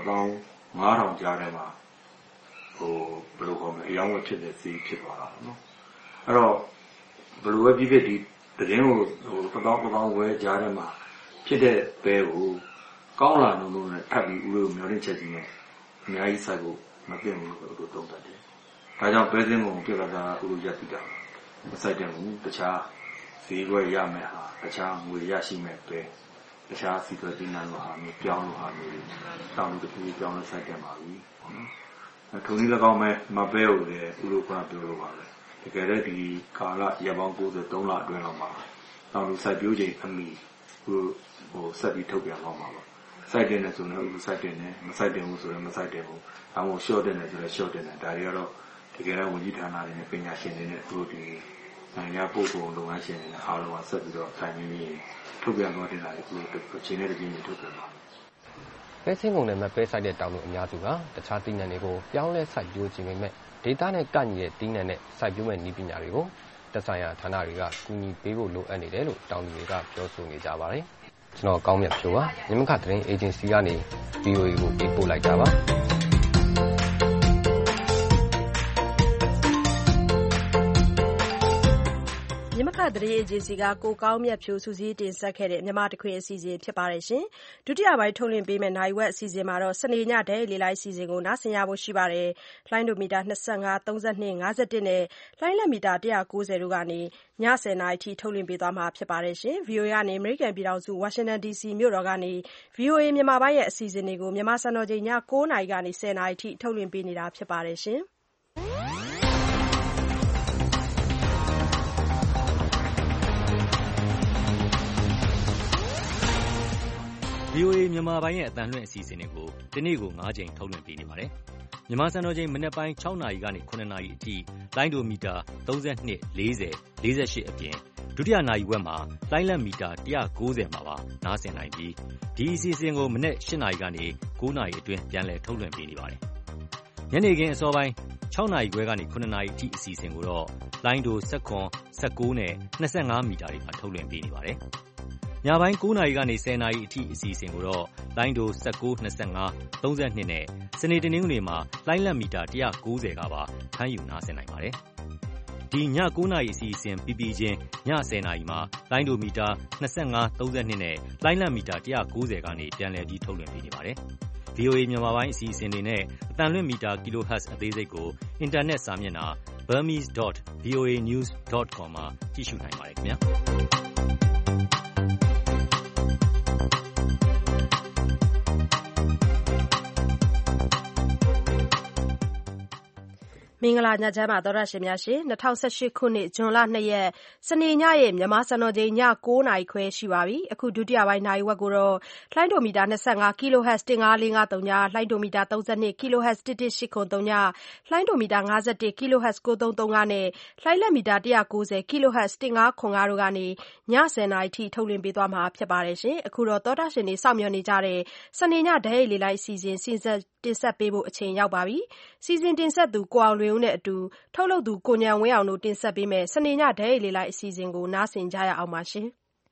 [SPEAKER 12] 15000ကြားထဲမှာဘယ်လိုခေါ်မလဲအယောင်းဝယ်ဖြစ်တဲ့ဈေးဖြစ်သွားတာနော်အဲ့တော့ဘယ်လိုပဲဖြစ်ဒီသတင်းကို1000ဝယ်ကြားထဲမှာဖြစ်တဲ့ပဲကိုကောင်းလာလို့နဲ့ထပ်ပြီးဦးလို့မျောလင့်ချက်ကြီးနဲ့အများကြီးစိုက်ဖို့မပြည့်ဘူးလို့သုံးသပ်တယ်ဒါကြောင့်ပဲစင်းကုန်ပြလာတာဦးလို့ရည်တည်တာမစိုက်တယ်ဘူးတခြားဈေးကွက်ရမယ်ဟာတခြားငွေရရှိမဲ့ပဲတခြားစီးပွားရေးနန်းလိုဟာမျိုးပြောင်းလို့ဟာမျိုးတောင်းလို့တစ်ခုပြောင်းလို့စိုက်တယ်ပါပြီထုံနည်း၎င်းမဲ့မပဲကိုလည်းဦးလို့ပြောလို့ပါပဲတကယ်လည်းဒီကာလရက်ပေါင်း93လအတွင်းလောက်မှာတောင်လူစိုက်ပျိုးချိန်အမီဆက်ပြီးထုတ်ပြန်သွားမှာပါစိုက်တင်တယ်ဆိုရင်စိုက်တင်တယ်မစိုက်တင်ဘူးဆိုရင်မစိုက်တင်ဘူးဒါမှမဟုတ်ရှော့တင်တယ်ဆိုရင်ရှော့တင်တယ်ဒါတွေကတော့တကယ်တော့ဝန်ကြီးဌာနတွေနဲ့ပညာရှင်တွေနဲ့အခုဒီနိုင်ငံပို့ကုန်လုပ်ငန်းရှင်တွေနဲ့အားလုံးကဆက်ပြီးတော့ခိုင်မြဲပြီးထုတ်ပြန်သွားတင်တာအခုချိန်နဲ့တပြေးညီထုတ်ပြန်ပါ
[SPEAKER 11] ပဲစင်းကုန်နဲ့မပဲစိုက်တဲ့တောင်လူအများစုကတခြားသီးနှံတွေကိုပြောင်းလဲစိုက်ပျိုးခြင်းပေမဲ့ဒေတာနဲ့ကန့်ညီတဲ့သီးနှံနဲ့စိုက်ပျိုးမဲ့နည်းပညာတွေကိုသက်ဆိုင်ရာဌာနတွေကကူညီပေးဖို့လိုအပ်နေတယ်လို့တောင်သူတွေကပြောဆိုနေကြပါတယ်ကျွန်တော်ကောင်းမြတ်ဖြိုးပါမြမခသတင်းအေဂျင်စီကနေ VOA ကိုပေးပို့လိုက်တာပါ
[SPEAKER 2] မြမခသတင်းအေဂျင်စီကကိုကောင်းမြတ်ဖြိုးစုစည်းတင်ဆက်ခဲ့တဲ့မြန်မာတခွင်အစီအစဉ်ဖြစ်ပါတယ်ရှင်ဒုတိယပိုင်းထုတ်လွှင့်ပေးမယ့်နိုင်ဝက်အစီအစဉ်မှာတော့စနေညတဲ့လေလိုက်အစီအစဉ်ကိုနားဆင်ရဖို့ရှိပါတယ်လိုင်းဒိုမီတာ25 32 51နဲ့လိုင်းလက်မီတာ190တို့ကနေည10:00နာရီထိထုတ်လွှင့်ပေးသွားမှာဖြစ်ပါတယ်ရှင် VOA ကနေအမေရိကန်ပြည်ထောင်စုဝါရှင်တန် DC မြို့တော်ကနေ VOA မြန်မာပိုင်းရဲ့အစီအစဉ်တွေကိုမြန်မာစံတော်ချိန်ည9:00နာရီကနေ10:00နာရီထိထုတ်လွှင့်ပေးနေတာဖြစ်ပါတယ်ရှင်
[SPEAKER 7] VOA မြန်မာပိုင်းရဲ့အသံလွှင့်အစီအစဉ်တွေကိုဒီနေ့ကို9ချိန်ထုတ်လွှင့်ပေးနေပါတယ်။မြန်မာစံတော်ချိန်မနက်ပိုင်း6နာရီကနေ9နာရီအထိလိုင်းဒိုမီတာ32 40 48အပြင်ဒုတိယနာရီဝက်မှာလိုင်းလက်မီတာ190မှာပါနားဆင်နိုင်ပြီးဒီအစီအစဉ်ကိုမနက်8နာရီကနေ9နာရီအတွင်းပြန်လည်ထုတ်လွှင့်ပေးနေပါတယ်။ညနေခင်းအစောပိုင်း6နာရီခွဲကနေ9နာရီအထိအစီအစဉ်ကိုတော့လိုင်းဒို19 19နဲ့25မီတာတွေမှာထုတ်လွှင့်ပေးနေပါတယ်။ညပိုင်း9 နာရီကနေ 10 နာရီအထိအစီအစဉ်ကိုတော့လိုင်းဒို19 25 32နဲ့စနေတနင်္ဂနွေမှာလိုင်းလက်မီတာ190ကပါဖမ်းယူနားဆင်နိုင်ပါတယ်။ဒီည9 နာရီအစီအစဉ်ပြီးပြီးချင်းည10 နာရီမှာလိုင်းဒိုမီတာ25 32နဲ့လိုင်းလက်မီတာ190ကနေပြန်လည်ပြီးထုတ်လွှင့်ပေးနေပါတယ်။ VOA မြန်မာပိုင်းအစီအစဉ်တွေနဲ့အတန်လွင့်မီတာ kilohertz အသေးစိတ်ကိုအင်တာနက်စာမျက်နှာ burmese.voanews.com မှာကြည့်ရှုနိုင်ပါတယ်ခင်ဗျာ။
[SPEAKER 2] မင်္ဂလာညချမ်းပါသောတရှင်များရှင်2018ခုနှစ်ဇွန်လ2ရက်စနေညရဲ့မြန်မာစံတော်ချိန်ည9နာရီခွဲရှိပါပြီအခုဒုတိယပိုင်းနာရီဝက်ကိုတော့လှိုင်းဒိုမီတာ25 kHz 15553ညလှိုင်းဒိုမီတာ32 kHz 11803ညလှိုင်းဒိုမီတာ51 kHz 9335နဲ့လှိုင်းလက်မီတာ190 kHz 1505တို့ကနေည10နာရီထိထုတ်လွှင့်ပေးသွားမှာဖြစ်ပါတယ်ရှင်အခုတော့သောတရှင်တွေစောင့်မျှော်နေကြတဲ့စနေညဓာတ်ရိုက်လေလိုက်အစီအစဉ်တင်ဆက်ပေးဖို့အချိန်ရောက်ပါပြီစီစဉ်တင်ဆက်သူကိုအောင်လွင်ဦးနဲ့အတူထုတ်လုပ်သူကိုဉာဏ်ဝင်းအောင်တို့တင်ဆက်ပေးမယ်စနေညဓာတ်ရိုက်လေလိုက်အစီအစဉ်ကိုနားဆင်ကြရအောင်ပါရှင်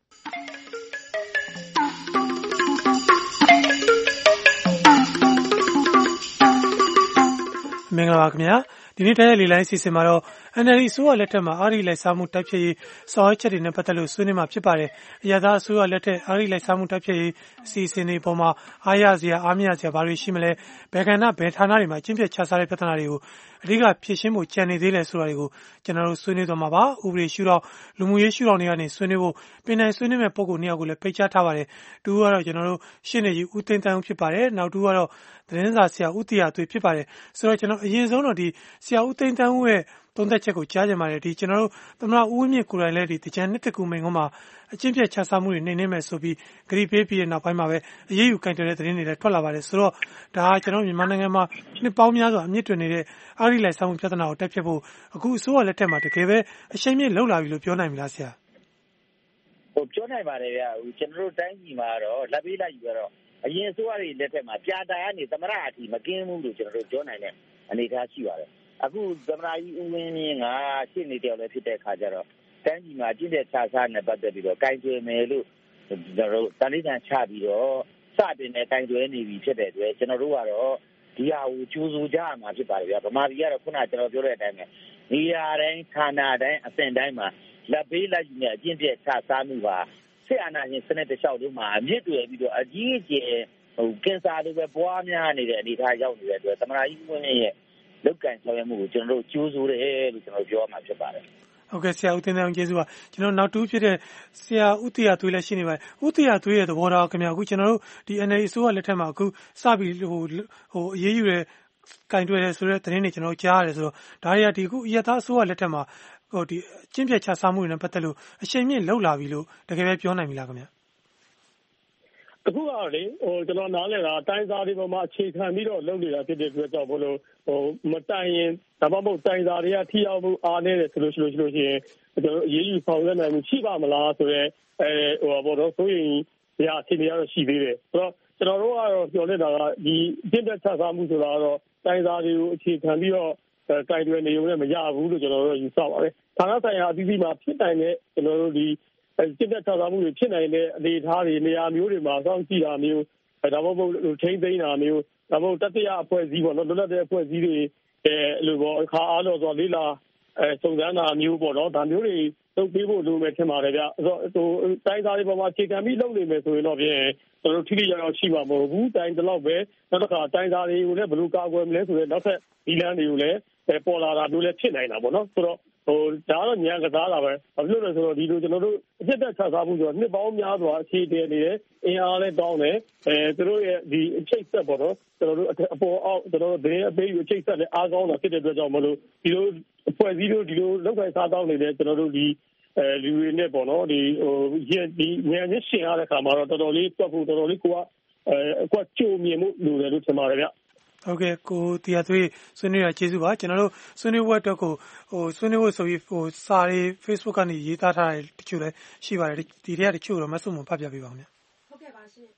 [SPEAKER 14] မင်္ဂလာပါခင်ဗျာဒီနေ့ဓာတ်ရိုက်လေလိုက်အစီအစဉ်မှာတော့ NLD အစိုးရလက်ထက်မှာအဂတိလိုက်စားမှုတိုက်ဖျက်ရေးဆောင်ရွက်ချက်တွေနဲ့ပတ်သက်လို့ဆွေးနွေးမှာဖြစ်ပါတယ်။အရပ်သားအစိုးရလက်ထက်အဂတိလိုက်စားမှုတိုက်ဖျက်ရေးအစီအစဉ်တွေပေါ်မှာအားရစရာအားမရစရာဘာတွေရှိမလဲဘယ်ကဏ္ဍဘယ်ဌာနတွေမှာအကျင့်ပြတ်ခြစားတဲ့ပြဿနာတွေကိုအဓိကဖြေရှင်းဖို့ကြံနေသေးလဲဆိုတာတွေကိုကျွန်တော်တို့ဆွေးနွေးသွားမှာပါ။ဥပဒေရှုထောင့်လူမှုရေးရှုထောင့်တွေကနေဆွေးနွေးဖို့ပင်တိုင်းဆွေးနွေးမဲ့ပုံကို2ယောက်ကိုလည်းဖိတ်ကြားထားပါတယ်။တူကတော့ကျွန်တော်တို့ရှင်းနေကြီးဦးသိန်းတန်းဦးဖြစ်ပါတယ်။နောက်တူကတော့သတင်းစာဆရာဦးတီယာသွေးဖြစ်ပါတယ်။ဆိုတော့ကျွန်တော်အရင်ဆုံးတော့ဒီဆရာဦးသိန်းတန်းဦးရဲ့သုံးသက်ချက်ကိုကြားကြပါတယ်ဒီကျွန်တော်တို့သမ္မတဦးဝင်းမြင့်ကိုယ်တိုင်လည်းဒီတကြံနှစ်တကူမိန်ကုန်းမှာအကျင့်ပြတ်ခြစားမှုတွေနှိမ်နှင်းမယ်ဆိုပြီးဂရီပေးပြီးတဲ့နောက်ပိုင်းမှာပဲအရေးယူကင်တယ်တဲ့သတင်းတွေလည်းထွက်လာပါတယ်ဆိုတော့ဒါကကျွန်တော်မြန်မာနိုင်ငံမှာနှစ်ပေါင်းများစွာအမြင့်တွင်နေတဲ့အဂတိလိုက်စားမှုပြဿနာကိုတက်ဖြတ်ဖို့အခုအစိုးရလက်ထက်မှာတကယ်ပဲအရှိန်မြင့်လှုပ်လာပြီလို့ပြောနိုင်ပြီလားဆရာ
[SPEAKER 15] ပြောနိုင်ပါတယ်ဗျာကျွန်တော်တို့တိုင်းပြည်မှာတော့လက်ပေးလိုက်ယူတော့အရင်အစိုးရတွေလက်ထက်မှာပြာတာကနေသမရအထိမကင်းဘူးလို့ကျွန်တော်တို့ပြောနိုင်တဲ့အနေအထားရှိပါတယ်အခုသမ္မတကြီးဦးဝင်းမြင့်ကရှင်းနေတယ်လည်းဖြစ်တဲ့အခါကျတော့တိုင်းပြည်မှာအကျင့်တဲ့ခြားစားနဲ့ပတ်သက်ပြီးတော့ကင်တွယ်မယ်လို့ကျွန်တော်တို့တန်လေးတန်ချပြီးတော့စတင်တဲ့ကင်တွယ်နေပြီဖြစ်တဲ့အတွက်ကျွန်တော်တို့ကတော့ဒီဟာကိုကြိုးစိုးကြရမှာဖြစ်ပါတယ်ဗျာဗမာပြည်ကတော့ခုနကျွန်တော်ပြောတဲ့အတိုင်းပဲနေရာတိုင်းဌာနတိုင်းအဆင့်တိုင်းမှာလက်ပေးလက်ယူနဲ့အကျင့်ပြတ်ခြားစားမှုပါစစ်အာဏာရှင်စနစ်တစ်လျှောက်လုံးမှာအမြင့်တွယ်ပြီးတော့အကြီးအကျယ်ကင်ဆာတွေပဲပွားများနေတဲ့အနေအထားရောက်နေတဲ့အတွက်သမ္မတကြီးဦးဝင်းမြင့်ရဲ့လောက်ကန်ဆောင်ရွက်မှုကိုကျွန်တော်တို့ကြိုးစိုးတယ်လို့ကျွန်တော်ပြောမှာဖြစ်ပါတယ်
[SPEAKER 14] ဟုတ်ကဲ့ဆရာဦးတင်အောင်ကျေးဇူးပါကျွန်တော်နောက်တူဖြစ်တဲ့ဆရာဦးတီယာသွေးလည်းရှိနေပါတယ်ဦးတီယာသွေးရဲ့သဘောထားခင်ဗျာအခုကျွန်တော်တို့ဒီ NLD အစိုးရလက်ထက်မှာအခုစပြီးအရေးယူတဲ့ကင်တွယ်တယ်ဆိုတဲ့သတင်းတွေကျွန်တော်ကြားရတယ်ဆိုတော့ဒါတွေကဒီအခုအရပ်သားအစိုးရလက်ထက်မှာဒီအကျင့်ပြတ်ခြစားမှုတွေနဲ့ပတ်သက်လို့အရှိန်မြင့်လှုပ်လာပြီလို့တကယ်ပဲပြောနိုင်ပြီလားခင်ဗျာ
[SPEAKER 16] အခုကတော့လေကျွန်တော်နားလည်တာတိုင်းသားတွေပေါ်မှာအခြေခံပြီးတော့လုပ်နေတာဖြစ်တဲ့အတွက်ကြောင့်ဘလို့မတိုင်ရင်ဒါမှမဟုတ်တိုင်သားတွေကထိရောက်မှုအားနည်းတယ်ဆိုလို့ရှိရင်ကျွန်တော်အရေးယူဆောင်ရွက်နိုင်မှုရှိပါမလားဆိုတော့ဘောတော့ဆိုရင်ရအခြေအနေရတော့ရှိသေးတယ်ဆိုတော့ကျွန်တော်တို့ကတော့ပြောနေတာကဒီအကျင့်ပြတ်ခြစားမှုဆိုတာကတော့တိုင်သားတွေကိုအခြေခံပြီးတော့တိုင်တွယ်နေုံနဲ့မရဘူးလို့ကျွန်တော်တို့ယူဆပါတယ်ဌာနဆိုင်ရာအသီးသီးမှာဖြစ်နိုင်တဲ့ကျွန်တော်တို့ဒီကျင့်တဲ့ခြားစားမှုတွေဖြစ်နိုင်တဲ့အနေအထားတွေနေရာမျိုးတွေမှာစောင့်ကြည့်တာမျိုးဒါမှမဟုတ်ထိန်းသိမ်းတာမျိုးဒါမှမဟုတ်တတိယအဖွဲ့အစည်းပေါ့နော်လွတ်လပ်တဲ့အဖွဲ့အစည်းတွေလို့ပေါ့အခါအားလို့ဆိုလေးလာစုံစမ်းတာမျိုးပေါ့နော်ဒါမျိုးတွေလုပ်ပေးဖို့လိုမယ်ထင်ပါတယ်ဗျအဲ့တော့တိုင်းသားတွေပေါ်မှာအခြေခံပြီးလုပ်နေမယ်ဆိုရင်တော့ပြင်ကျွန်တော်ထိထိရောက်ရောက်ရှိမှာမဟုတ်ဘူးတိုင်းတလောက်ပဲနောက်တစ်ခါတိုင်းသားတွေကိုလည်းဘယ်လိုကာကွယ်မလဲဆိုတော့နောက်ထပ်ဒီလမ်းတွေကိုလည်းပေါ်လာတာမျိုးလည်းဖြစ်နိုင်တာပေါ့နော်ဆိုတော့ဒါကတော့ညံကစားတာပဲဘာဖြစ်လို့လဲဆိုတော့ဒီလိုကျွန်တော်တို့အဖြစ်သက်ခြားစားမှုဆိုတော့နှစ်ပေါင်းများစွာအခြေတည်နေတယ်အင်အားလည်းတောင်းတယ်သူတို့ရဲ့ဒီအချိတ်ဆက်ပေါ့နော်ကျွန်တော်တို့အပေါ်အောက်ကျွန်တော်တို့ဒင်းအပေးအချိတ်ဆက်လည်းအားကောင်းတာဖြစ်တဲ့အတွက်ကြောင့်မလို့ဒီလိုအဖွဲ့အစည်းတို့ဒီလိုလောက်ကိုင်စားတောင်းနေတဲ့ကျွန်တော်တို့ဒီလူတွေနဲ့ပေါ့နော်ဒီဒီညံချင်းရှင်ရတဲ့ခါမှာတော့တော်တော်လေးတွက်ဖို့တော်တော်လေးကိုကအကွက်ကြိုမြင်မှုလိုတယ်လို့ထင်ပါတယ်ဗျ
[SPEAKER 14] ဟုတ်ကဲ့ကိုတီယာသွေးဆွေးနွေးရကျေးဇူးပါကျွန်တော်တို့ဆွေးနွေးပွဲအတွက်ကိုဆွေးနွေးဖို့ဆိုပြီးစာတွေ Facebook ကနေရေးသားထားတဲ့တချို့လည်းရှိပါတယ်ဒီတွေကတချို့တော့မဆုမဖတ်ပြပေးပါဦးခင်ဗျ
[SPEAKER 2] ဟုတ်ကဲ့ပါရှင်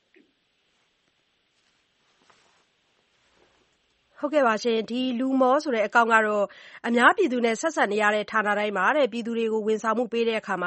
[SPEAKER 2] ဟုတ်ကဲ့ပါရှင်ဒီလူမောဆိုတဲ့အကောင့်ကတော့အများပြည်သူနဲ့ဆက်ဆံနေရတဲ့ဌာနတိုင်းမှာတဲ့ပြည်သူတွေကိုဝန်ဆောင်မှုပေးတဲ့အခါမှာ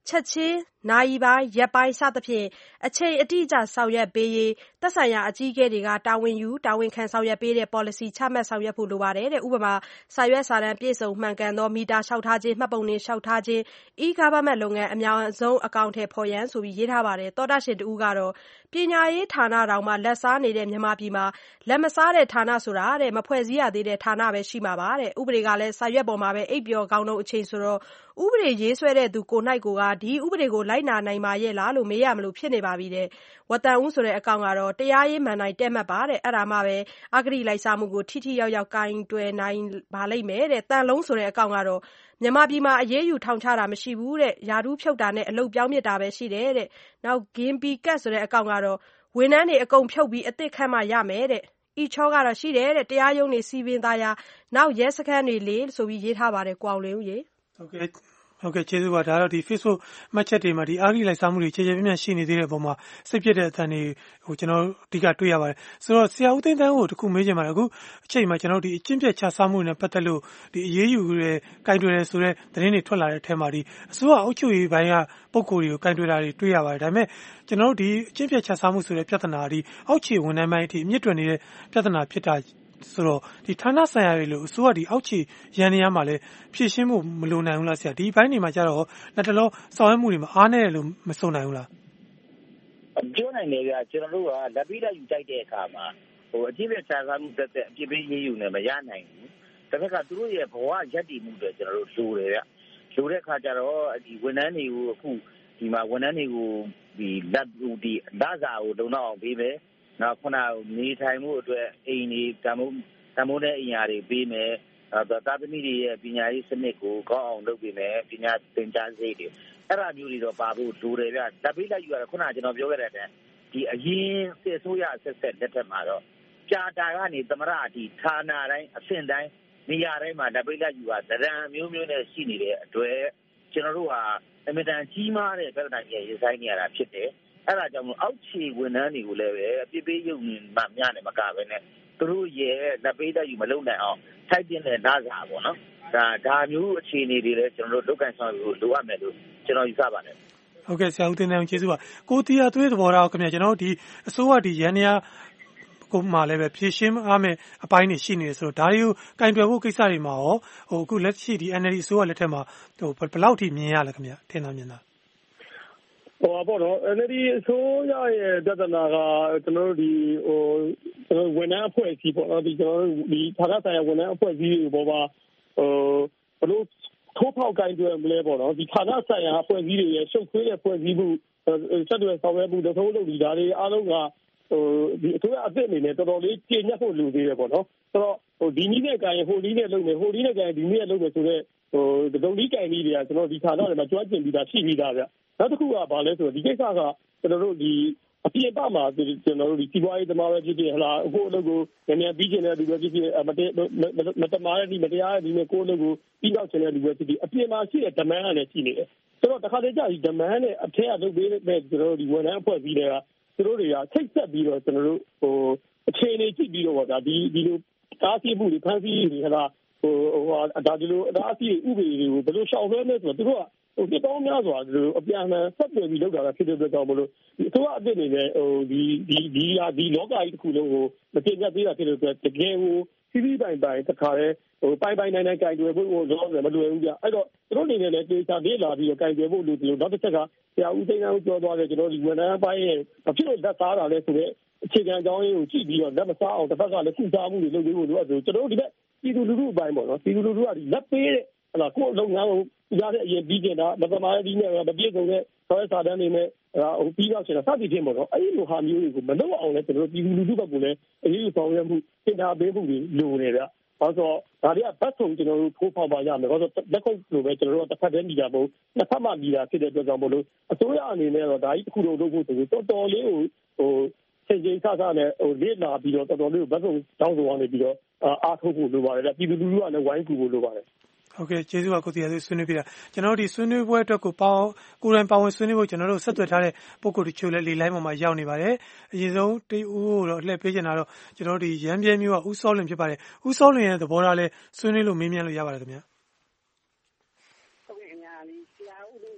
[SPEAKER 2] ချက်ချင်းနာရီပိုင်းရက်ပိုင်းစသဖြင့်အချိန်အတိအကျဆောင်ရွက်ပေးရေးသက်ဆိုင်ရာအကြီးအကဲတွေကတာဝန်ယူတာဝန်ခံဆောင်ရွက်ပေးတဲ့ policy ချမှတ်ဆောင်ရွက်ဖို့လိုပါတယ်တဲ့ဥပမာစာရွက်စာတမ်းပြည့်စုံမှန်ကန်သောမီတာလျှောက်ထားခြင်းမှတ်ပုံတင်လျှောက်ထားခြင်း e-government လုပ်ငန်းအများဆုံးအကောင့်ထဲဖော်ရန်ဆိုပြီးရေးထားပါတယ်သောတာရှင်တူကတော့ပညာရေးဌာနတောင်မှလက်စားနေတဲ့မြန်မာပြည်မှာလက်မစားတဲ့ဌာနဆိုတာတဲ့မဖွဲ့စည်းရသေးတဲ့ဌာနပဲရှိမှာပါတဲ့ဥပဒေကလည်းစာရွက်ပေါ်မှာပဲအိပ်ပျော်ကောင်းတဲ့အချိန်ဆိုတော့ဥပဒေရေးဆွဲတဲ့သူကိုယ်၌ကိုကဒီဥပဒေကိုလိုက်နာနိုင်ပါရဲ့လားလို့မေးရမလို့ဖြစ်နေပါပြီတဲ့ဝတန်ဦးဆိုတဲ့အကောင့်ကတော့တရားရေးမှန်တိုင်းတက်မှတ်ပါတဲ့အဲ့ဒါမှပဲအဂတိလိုက်စားမှုကိုထိထိရောက်ရောက်ကင်တွယ်နိုင်ပါလိမ့်မယ်တဲ့တန်လုံးဆိုတဲ့အကောင့်ကတော့မြန်မာပြည်မှာအရေးယူထောင်ချတာမရှိဘူးတဲ့ယာဒူးဖြုတ်တာနဲ့အလုပ်ပြောင်းမြစ်တာပဲရှိတယ်တဲ့နောက်ဂင်ပီကတ်ဆိုတဲ့အကောင့်ကတော့ဝန်ထမ်းတွေအကုန်ဖြုတ်ပြီးအသစ်ခန့်မှရမယ်တဲ့အီချောကတော့ရှိတယ်တဲ့တရားရုံးတွေစီပင်သားရနောက်ရဲစခန်းတွေလေဆိုပြီးရေးထားပါတယ်ကွာအောင်လင်းဦးရေ
[SPEAKER 14] ဟုတ်ကဲ့ကျေးဇူးပါဒါကတော့ဒီ Facebook မှတ်ချက်တွေမှာဒီအာဂိလိုက်စားမှုတွေခြေခြေပြင်းပြင်းရှိနေသေးတဲ့အပေါ်မှာစိတ်ပြည့်တဲ့အသံတွေကိုကျွန်တော်အဓိကတွေ့ရပါတယ်ဆိုတော့ဆရာဦးသိန်းသန်းကိုတခုမေးချင်ပါတယ်အခုအချိန်မှာကျွန်တော်ဒီအကျင့်ပြတ်ချစားမှုတွေနဲ့ပတ်သက်လို့ဒီအရေးယူရဲကင်တွယ်ရဲဆိုတဲ့သတင်းတွေထွက်လာတဲ့အထက်မှာဒီအစိုးရအုပ်ချုပ်ရေးပိုင်းကပုံကိုယ်တွေကိုကင်တွယ်တာတွေတွေ့ရပါတယ်ဒါပေမဲ့ကျွန်တော်တို့ဒီအကျင့်ပြတ်ချစားမှုဆိုတဲ့ပြဿနာဒီအောက်ခြေဝန်ထမ်းပိုင်းအထိအမြင့်တွယ်နေတဲ့ပြဿနာဖြစ်တာဆိုတော့ဒီဌာနဆိုင်ရာတွေလို့အစိုးရဒီအောက်ခြေရန်နေရမှာလဲဖြည့်ရှင်းဖို့မလိုနိုင်ဘူးလားဆရာဒီဘိုင်းတွေမှာကြတော့လက်တလောဆောင်ရွက်မှုတွေမှာအားနည်းတယ်လို့မဆိုနိုင်ဘူးလား
[SPEAKER 15] ပြောနိုင်တယ်ဗျာကျွန်တော်တို့ကလက်ပြီးလက်ယူတိုက်တဲ့အခါမှာအကြည့်ပဲခြားစားမှုတက်တဲ့အပြစ်ပေးရေးယူနေမရနိုင်ဘူးတစ်ခါကသူတို့ရဲ့ဘဝရက်တည်မှုတွေကျွန်တော်တို့လိုတယ်ဗျလိုတဲ့အခါကျတော့ဒီဝန်ထမ်းတွေကိုအခုဒီမှာဝန်ထမ်းတွေကိုဒီလက်ဒီလစာကိုလုံလောက်အောင်ပေးမယ်နောက်ခုနနေထိုင်မှုအတွက်အိမ်တွေတမိုးတဲ့အိမ်ယာတွေပေးမယ်သာသမီတွေရဲ့ပညာရေးစနစ်ကိုကောင်းအောင်လုပ်ပေးမယ်ပညာသင်ကြားစိတ်တွေအဲ့ဒါမျိုးတွေတော့ပါဖို့လိုတယ်ဗျလက်ပေးလိုက်ယူရတာခုနကျွန်တော်ပြောခဲ့တဲ့ဒီအရင်စစ်အစိုးရဆက်လက်ထက်မှာတော့ကြာတာကနေသမရအထိဌာနတိုင်းအဆင့်တိုင်းနေရာတိုင်းမှာလက်ပေးလိုက်ယူတာဒရံမျိုးမျိုးနဲ့ရှိနေတဲ့အတွက်ကျွန်တော်တို့ဟာအမြဲတမ်းကြီးမားတဲ့ပြဿနာကြီးရေးဆိုင်နေရတာဖြစ်တယ်အဲ့ဒါကြောင့်မို့အောက်ခြေဝန်ထမ်းတွေကိုလည်းပဲအပြစ်ပေးရုံမှများနေမကပဲနဲ့သူတို့ရဲ့လက်ပေးတက်ယူမလုပ်နိုင်အောင်ထိုက်တင်တဲ့နာစာပေါ့နော်ဒါမျိုးအခြေအနေတွေလည်းကျွန်တော်တို့လုပ်ကန်ဆောင်လို့လိုအပ်မယ်လို့ကျွန်တော်ယူဆပါတယ်
[SPEAKER 14] ဟုတ်ကဲ့ဆရာဦးတင်နိုင်ကျေးဇူးပါကိုတီယာသွေးသဘောထားခင်ဗျာကျွန်တော်ဒီအစိုးရဒီရန်နေရကိုမှလည်းပဲဖြည့်ရှင်းအားမဲ့အပိုင်းတွေရှိနေတယ်ဆိုတော့ဒါတွေကိုကင်တွယ်ဖို့ကိစ္စတွေမှာရောအခုလက်ရှိဒီ NLD အစိုးရလက်ထက်မှာဘယ်လောက်ထိမြင်ရလဲခင်ဗျာထင်တာမြင်တာ
[SPEAKER 16] ပေါ့နော် NLD အစိုးရရဲ့ပြဿနာကကျွန်တော်တို့ဒီကျွန်တော်ဝန်ထမ်းအဖွဲ့အစည်းပေါ့နော်ဒီကျွန်တော်တို့ဒီဌာနဆိုင်ရာဝန်ထမ်းအဖွဲ့အစည်းတွေပေါ်မှာဘလို့ထိုးဖောက်ကိုင်တွယ်မလဲပေါ့နော်ဒီဌာနဆိုင်ရာအဖွဲ့အစည်းတွေရဲ့ရှုပ်ထွေးတဲ့ဖွဲ့စည်းမှုဆက်သွယ်ဆောင်ရွက်မှုတထိုးလုပ်ဒီဒါတွေအားလုံးကဒီအစိုးရအသစ်အနေနဲ့တော်တော်လေးကျေညှက်ဖို့လိုသေးတယ်ပေါ့နော်ဆိုတော့ဒီနည်းနဲ့ကိုင်ဟိုနည်းနဲ့လုပ်မယ်ဟိုနည်းနဲ့ကိုင်ဒီနည်းနဲ့လုပ်မယ်ဆိုတော့ဒုံလီကိုင်နည်းတွေကကျွန်တော်ဒီဌာနတွေမှာကြွားကျင်ပြီးသားရှိပြီးသားဗျနောက်တစ်ခုကဘာလဲဆိုတော့ဒီကိစ္စကကျွန်တော်တို့ဒီအပြည့်အပမှာကျွန်တော်တို့ဒီစီးပွားရေးသမားပဲဖြစ်ဖြစ်ဟလာအခုအလုပ်ကိုနည်းနည်းပြီးကျင်တဲ့လူပဲဖြစ်ဖြစ်မတမားတဲ့ဒီမတရားတဲ့ဒီနဲ့ကိုယ်အလုပ်ကိုပြီးတော့ကျင်တဲ့လူပဲဖြစ်ဖြစ်အပြည့်မှာရှိတဲ့ demand ကလည်းရှိနေတယ်ဆိုတော့တခါတည်းကျဒီ demand နဲ့အထက်အလုပ်ပေးတဲ့ကျွန်တော်တို့ဒီဝန်ထမ်းအဖွဲ့အစည်းတွေကသူတို့တွေကထိတ်ဆက်ပြီးတော့ကျွန်တော်တို့အခြေအနေကြည့်ပြီးတော့ဒါဒီလိုကားစီးမှုတွေဖန်ဆီးတွေဟလာဒါဒီလိုအစီဥပဒေတွေကိုဘယ်လိုရှောင်လွှဲလဲဆိုတော့သူတို့ကဒီတောင်းများစွာဒီလိုအပြန်အလှန်ဆက်သွယ်ပြီးလုပ်တာဖြစ်တဲ့အတွက်ကြောင့်မလို့ဒီအစိုးရအသစ်အနေနဲ့ဒီလောကကြီးတစ်ခုလုံးကိုမတင်ပြသေးတာဖြစ်တဲ့အတွက်တကယ်ကိုစီးပိုင်တခါလဲပိုင်နိုင်ကြိုင်တွယ်ဖို့လောမလွယ်ဘူးကြအဲ့တော့သူတို့အနေနဲ့လည်းတေချာလေးလာပြီးတော့ကြိုင်တွယ်ဖို့လို့ဒီလိုနောက်တစ်ချက်ကဆရာဦးသိန်းအောင်ပြောသွားတယ်ကျွန်တော်ဒီဝန်ထမ်းပိုင်းရဲ့ဖြစ်လို့လက်သားတာလဲဆိုတော့အခြေခံအကြောင်းရင်းကိုကြည့်ပြီးတော့လက်မစားအောင်တစ်ဖက်ကလည်းကုစားမှုတွေလုပ်ပေးဖို့လိုအပ်တယ်ကျွန်တော်တို့ဒီဘက်ပြည်သူလူထုအပိုင်းပေါ့နော်ပြည်သူလူထုကဒီလက်ပေးတဲ့ဟလာကိုယ်လုပ်ငန်းကိုရတဲ့အရင်ပြီးကျင်တာမသမားတဲ့ဒီနဲ့မပြည့်စုံတဲ့ဆောင်းစာတန်းတွေနဲ့ပြီးတော့ရှင်တာစသည်ဖြင့်ပေါ့နော်အဲ့ဒီလိုဟာမျိုးတွေကိုမလုပ်အောင်လဲကျွန်တော်တို့ပြည်သူလူထုဘက်ကလည်းအရေးယူဆောင်ရွက်မှုသင်ထားပေးမှုတွေလိုနေဗျဘာလို့ဒါတွေကဘတ်ဆုံးကျွန်တော်တို့ထိုးဖောက်ပါရမယ်ဘာလို့လက်ခုပ်လိုပဲကျွန်တော်တို့တစ်ဖက်တည်းညီတာမဟုတ်နှစ်ဖက်မှညီတာဖြစ်တဲ့အတွက်ကြောင့်မလို့အစိုးရအနေနဲ့တော့ဒါကြီးတစ်ခုလုံးလုပ်ဖို့ဆိုတော်တော်လေးကိုချိန်ချိန်ဆဆနဲ့လေ့လာပြီးတော့တော်တော်လေးကိုဘတ်ဆုံးတောင်းဆိုအောင်နေပြီးတော့အားထုတ်ဖို့လိုပါတယ်ပြည်သူလူထုကလည်းဝိုင်းကူဖို့လိုပါတယ်
[SPEAKER 14] ဟုတ်ကဲ့ကျေးဇူးပါကိုတီယာဆွေးနွေးပြတာကျွန်တော်တို့ဒီဆွေးနွေးပွဲအတွက်ကိုကိုယ်တိုင်ပါဝင်ဆွေးနွေးဖို့ကျွန်တော်တို့ဆက်သွယ်ထားတဲ့ပုံကိုယ်တချို့လည်းလေလိုင်းပေါ်မှာရောက်နေပါတယ်အရင်ဆုံးတေးဦးကိုတော့အလှည့်ပေးချင်တာတော့ကျွန်တော်တို့ဒီရန်ပြဲမျိုးကဦးစောလွင်ဖြစ်ပါတယ်ဦးစောလွင်ရဲ့သဘောထားလဲဆွေးနွေးလို့မေးမြန်းလို့ရပါတယ်ခင်ဗျာ
[SPEAKER 17] ဟုတ်ကဲ့ခင်ဗျာဆရာဦးသိန်းတိုင်းကိုကျွန်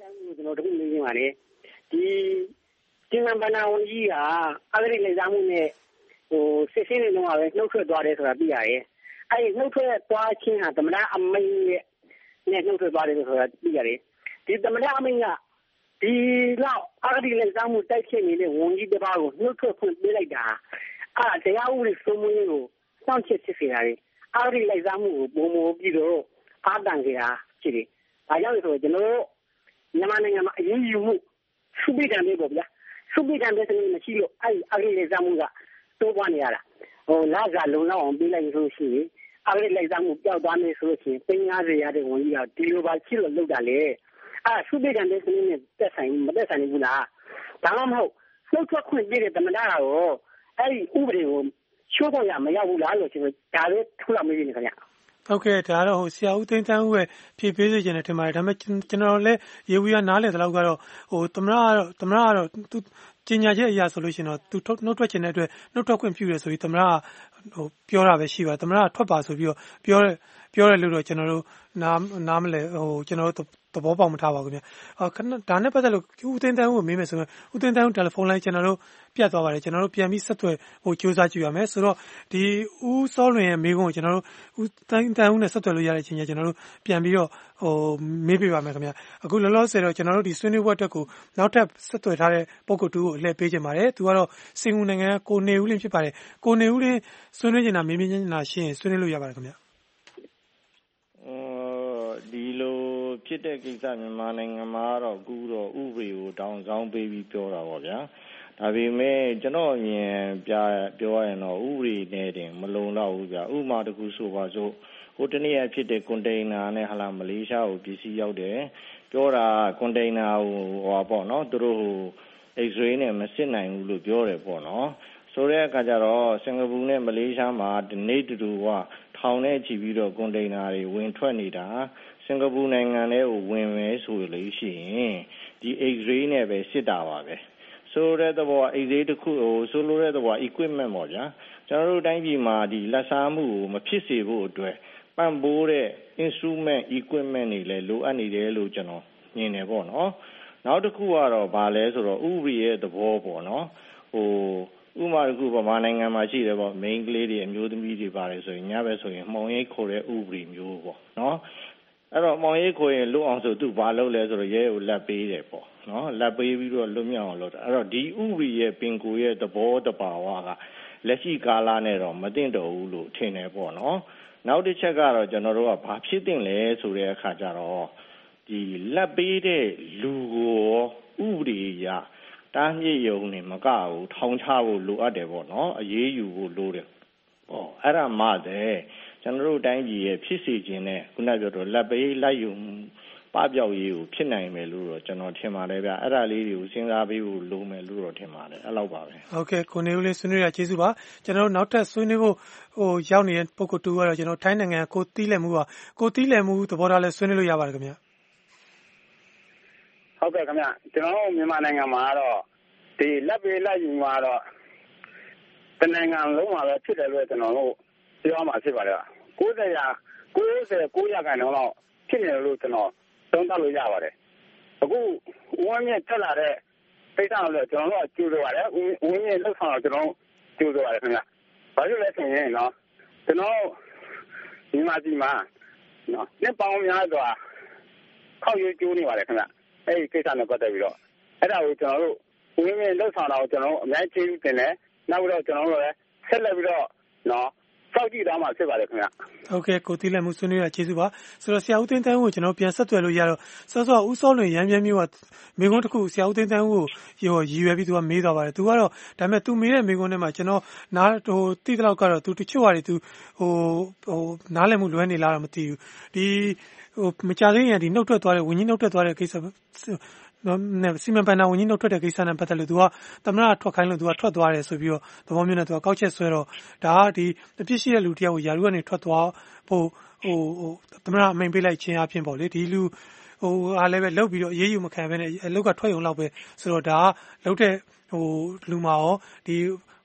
[SPEAKER 17] ကျွန်တော်တို့နေနေပါလေဒီကျင်းပနာဝန်ကြီးကအဂရိလိုက်စားမှုနဲ့စစ်စင်းနေတော့ပဲနှုတ်ထွက်သွားတယ်ဆိုတာသိရတယ်အဲ့ဒီနှုတ်ထွက်သွားခြင်းဟာသမဏအမိန်နဲ့နှုတ်ထွက်သွားတယ်ဆိုတာသိရတယ်ဒီသမဏအမိန်ကဒီလောက်အဂရိလိုက်စားမှုတိုက်ဖြစ်နေတဲ့ဝန်ကြီးတစ်ပါးကိုနှုတ်ထွက်ဖွင့်ပေးလိုက်တာတရားဥပဒေစိုးမိုးရေးကိုစောင့်ကြည့်ဖြစ်နေတာလေအဂရိလိုက်စားမှုကိုပုံမပြီးတော့အားတန်ကြတာဖြစ်တယ်ဒါကြောင့်ဆိုကျွန်တော်တို့မြန်မာနိုင်ငံမှာအရေးယူမှုစုပိတံလေးပေါ့ဗျာစုပိတံတဲ့စနစ်မရှိလို့အဲ့အဂရိလိုက်စားမှုကတိုးပွားနေရတာလာကလုံလောက်အောင်ပေးလိုက်လို့ရှိရင်အဂရိလိုက်စားမှုပျောက်သွားမယ်ဆိုလို့ရှိရင်50ရတဲ့ဝန်ကြီးကဒီလိုပါရှိလို့လုပ်တာလေစုပိတံတဲ့စနစ်နဲ့တက်ဆိုင်မတက်ဆိုင်ဘူးလားဒါမှမဟုတ်နှုတ်ထွက်ခွင့်ပေးတဲ့သမဏရောအဲ့ဒီဥပဒေကိုချိုးဖောက်ရမရဘူးလားလို့ကျွန်တော်ဒါလည်းထူလာမေးနေခင်ဗျ
[SPEAKER 14] ဟုတ်ကဲ့ဒါတော့ဆရာဦးသိန်းတန်းဦးရဲ့ဖြည့်ပေးစေခြင်းနဲ့ထင်ပါတယ်ဒါပေမဲ့ကျွန်တော်လည်းရေဝီကနားလေတဲ့လောက်ကတော့သမဏကတော့သူကျင်ညာချက်အရာဆိုလို့ရှိရင်တော့သူနှုတ်ထွက်ခြင်းတဲ့အတွက်နှုတ်ထွက်ခွင့်ပြုတယ်ဆိုပြီးသမဏကပြောတာပဲရှိပါသမဏကထွက်ပါဆိုပြီးတော့ပြောတယ်လို့တော့ကျွန်တော်တို့နားမလဲကျွန်တော်တို့သဘောပေါက်မထားပါဘူးခင်ဗျဒါနဲ့ပတ်သက်လို့ဦးသိန်းတန်းဦးကိုမေးမယ်ဆိုရင်ဦးသိန်းတန်းဦးတယ်လီဖုန်းလိုင်းကျွန်တော်တို့ပြတ်သွားပါတယ်ကျွန်တော်တို့ပြန်ပြီးဆက်သွယ်ဖို့ကြိုးစားကြည့်ရမယ်ဆိုတော့ဒီဦးစောလွင်ရဲ့မေးခွန်းကိုကျွန်တော်တို့ဦးသိန်းတန်းဦးနဲ့ဆက်သွယ်လို့ရတဲ့အချိန်ကျကျွန်တော်တို့ပြန်ပြီးတော့မေးပြပါမယ်ခင်ဗျအခုလောလောဆယ်တော့ကျွန်တော်တို့ဒီဆွေးနွေးပွဲအတွက်ကိုနောက်ထပ်ဆက်သွယ်ထားတဲ့ပုဂ္ဂိုလ်တူကိုအလှည့်ပေးခြင်းပါတယ်သူကတော့စင်ကူနိုင်ငံကကိုနေဦးလင်းဖြစ်ပါတယ်ကိုနေဦးလင်းဆွေးနွေးနေတာမေးမြန်းနေတာရှင်းဆွေးနွေးလို့ရပါတယ်ခင်ဗျ
[SPEAKER 18] ဒီလိုဖြစ်တဲ့ကိစ္စမြန်မာနိုင်ငံမှာတော့အခုတော့ဥပဒေကိုတောင်းဆောင်ပေးပြီးပြောတာပေါ့ဗျာဒါပေမဲ့ကျွန်တော်အမြင်ပြောရရင်တော့ဥပဒေနဲ့တင်မလုံလောက်ဘူးဗျာဥပမာတစ်ခုဆိုပါစို့ဟိုတနေ့အဖြစ်တဲ့ကွန်တိန်နာနဲ့မလေးရှားကိုပစ္စည်းရောက်တယ်ပြောတာကွန်တိန်နာကိုပေါ့နော်သူတို့X-ray နဲ့မစစ်နိုင်ဘူးလို့ပြောတယ်ပေါ့နော်ဆိုတဲ့အခါကျတော့စင်ကာပူနဲ့မလေးရှားမှာဒီနေ့တူကထောင်နဲ့ချီပြီးတော့ကွန်တိန်နာတွေဝင်ထွက်နေတာစင်ကာပူနိုင်ငံထဲကိုဝင်မယ်ဆိုလို့ရှိရင်ဒီ X-ray နဲ့ပဲစစ်တာပါပဲဆိုတဲ့သဘော X-ray တစ်ခုဆိုလိုတဲ့သဘော equipment ပေါ့ဗျာကျွန်တော်တို့တိုင်းပြည်မှာဒီလက်စားမှုကိုမဖြစ်စေဖို့အတွက်ပံ့ပိုးတဲ့ instrument equipment တွေလည်းလိုအပ်နေတယ်လို့ကျွန်တော်မြင်တယ်ပေါ့နော်နောက်တစ်ခုကတော့ဗာလဲဆိုတော့ဥပဒေရဲ့သဘောပေါ့နော်ဥပမာတစ်ခုဗမာနိုင်ငံမှာရှိတယ်ပေါ့ main ကလေးတွေအမျိုးသမီးတွေပါတယ်ဆိုရင်ညဘက်ဆိုရင်မှောင်ရိပ်ခေါ်တဲ့ဥပဒေမျိုးပေါ့နော်အဲ့တော့မှောင်ရိပ်ခေါ်ရင်လွတ်အောင်ဆိုသူဘာလုပ်လဲဆိုတော့ရဲကိုလက်ပေးတယ်ပေါ့နော်လက်ပေးပြီးတော့လွတ်မြောက်အောင်လုပ်တာအဲ့တော့ဒီဥပဒေရဲ့ပင်ကိုရဲ့သဘောတဘာဝကလက်ရှိကာလနဲ့တော့မသိတော့ဘူးလို့ထင်တယ်ပေါ့နော်နောက်တစ်ချက်ကတော့ကျွန်တော်တို့ကဘာဖြစ်တင်လဲဆိုတဲ့အခါကျတော့ဒီလက်ပေးတဲ့လူကိုဥပဒေရတားမြစ်ရုံနဲ့မကဘူးထောင်ချဖို့လိုအပ်တယ်ပေါ့နော်အရေးယူဖို့လိုတယ်ပေါ့အဲ့ဒါမှတဲ့ကျွန်တော်တို့တိုင်းပြည်ရဲ့ဖြစ်စီခြင်းနဲ့ခုနပြောတော့လက်ပေးလိုက်ယူပပျောက်ရေးကိုဖြစ်နိုင်မယ်လို့တော့ကျွန်တော်ထင်ပါတယ်ဗျအဲ့ဒါလေးတွေကိုစဉ်းစားပေးဖို့လိုမယ်လို့တော့ထင်ပါတယ်အဲ့လောက်ပါပဲ
[SPEAKER 14] ဟုတ်ကဲ့ကိုနေဦးလေးဆွေးနွေးရကျေးဇူးပါကျွန်တော်တို့နောက်ထပ်ဆွေးနွေးဖို့ရောက်နေတဲ့ပုဂ္ဂိုလ်တူကတော့ကျွန်တော်ထိုင်းနိုင်ငံကိုတီးလည်မှုပါကိုတီးလည်မှုသဘောထားလဲဆွေးနွေးလို့ရပါတယ်ခင်ဗျ
[SPEAKER 17] ဟုတ်ကဲ့ခင်ဗျကျွန်တော်တို့မြန်မာနိုင်ငံမှာတော့ဒီလက်ပေးလိုက်ယူမှာတော့တနိုင်ငံလုံးမှာပဲဖြစ်တယ်လို့ကျွန်တော်တို့ပြောမှာဖြစ်ပါတယ်90%လောက်ဖြစ်နေလို့ကျွန်တော်သုံးသပ်လို့ရပါတယ်အခုဝင်းမြင့်တက်လာတဲ့ပိတ်ဆောင်လို့ကျွန်တော်တို့ကျူးလို့ရတယ်ဝင်းမြင့်လောက်ဆောင်တော့ကျွန်တော်ကျူးလို့ရတယ်ခင်ဗျဘာလို့လဲဆိုရင်နော်ကျွန်တော်မြန်မာပြည်မှာနော်နှစ်ပေါင်းများစွာခောက်ရွေးကျိုးနေပါတယ်ခင်ဗျအဲ့ဒီကိစ္စနဲ့ပတ်သက်ပြီးတော့အဲ့ဒါကိုကျွန်တော်တို့ဝင်းမြင့်လောက်ဆောင်တော့ကျွန်တော်အများကြီးကျေးဇူးတင်တယ်နောက်ပြီးတော့ကျွန်တော်တို့လည်းဆက်လက်ပြီးတော့နော်စောက်ကြည့်သားမှာဖြစ်ပါတယ်ခင်ဗျ
[SPEAKER 14] ဟုတ်ကဲ့ကိုတီးလက်မှုဆွေးနွေးရကျေးဇူးပါဆိုတော့ဆရာဦးသိန်းတန်းဦးကိုကျွန်တော်ပြန်ဆက်သွယ်လို့ရတော့စောဦးစောလွင်ရမ်းပြင်းမျိုးကမိကုန်းတစ်ခုဆရာဦးသိန်းတန်းဦးကိုရည်ရွယ်ပြီးသူကမေးသွားပါတယ်သူကတော့ဒါပေမဲ့သူမေးတဲ့မိကုန်းထဲမှာကျွန်တော်နားတိတဲ့လောက်ကတော့သူတချို့ဟာတွေသူနားလည်မှုလွဲနေလားတော့မသိဘူးဒီမကြသေးရင်ဒီနှုတ်ထွက်သွားတဲ့ဝင်းကြီးနှုတ်ထွက်သွားတဲ့ကိစ္စစီမံဘဏ္ဍာဝန်ကြီးနှုတ်ထွက်တဲ့ကိစ္စနဲ့ပတ်သက်လို့သူကသမဏထွက်ခိုင်းလို့သူကထွက်သွားတယ်ဆိုပြီးတော့သဘောမျိုးနဲ့သူကကောက်ချက်ဆွဲတော့ဒါကဒီအပြစ်ရှိတဲ့လူတယောက်ကိုယာရုကနေထွက်သွားဖို့သမဏအမိန်ပေးလိုက်ခြင်းအဖြစ်ပေါ့လေဒီလူအားလည်းပဲလှုပ်ပြီးတော့အေးအေးယူမခံဘဲနဲ့အလုတ်ကထွက်ရုံလောက်ပဲဆိုတော့ဒါကလှုပ်တဲ့လူမှာရောဒီ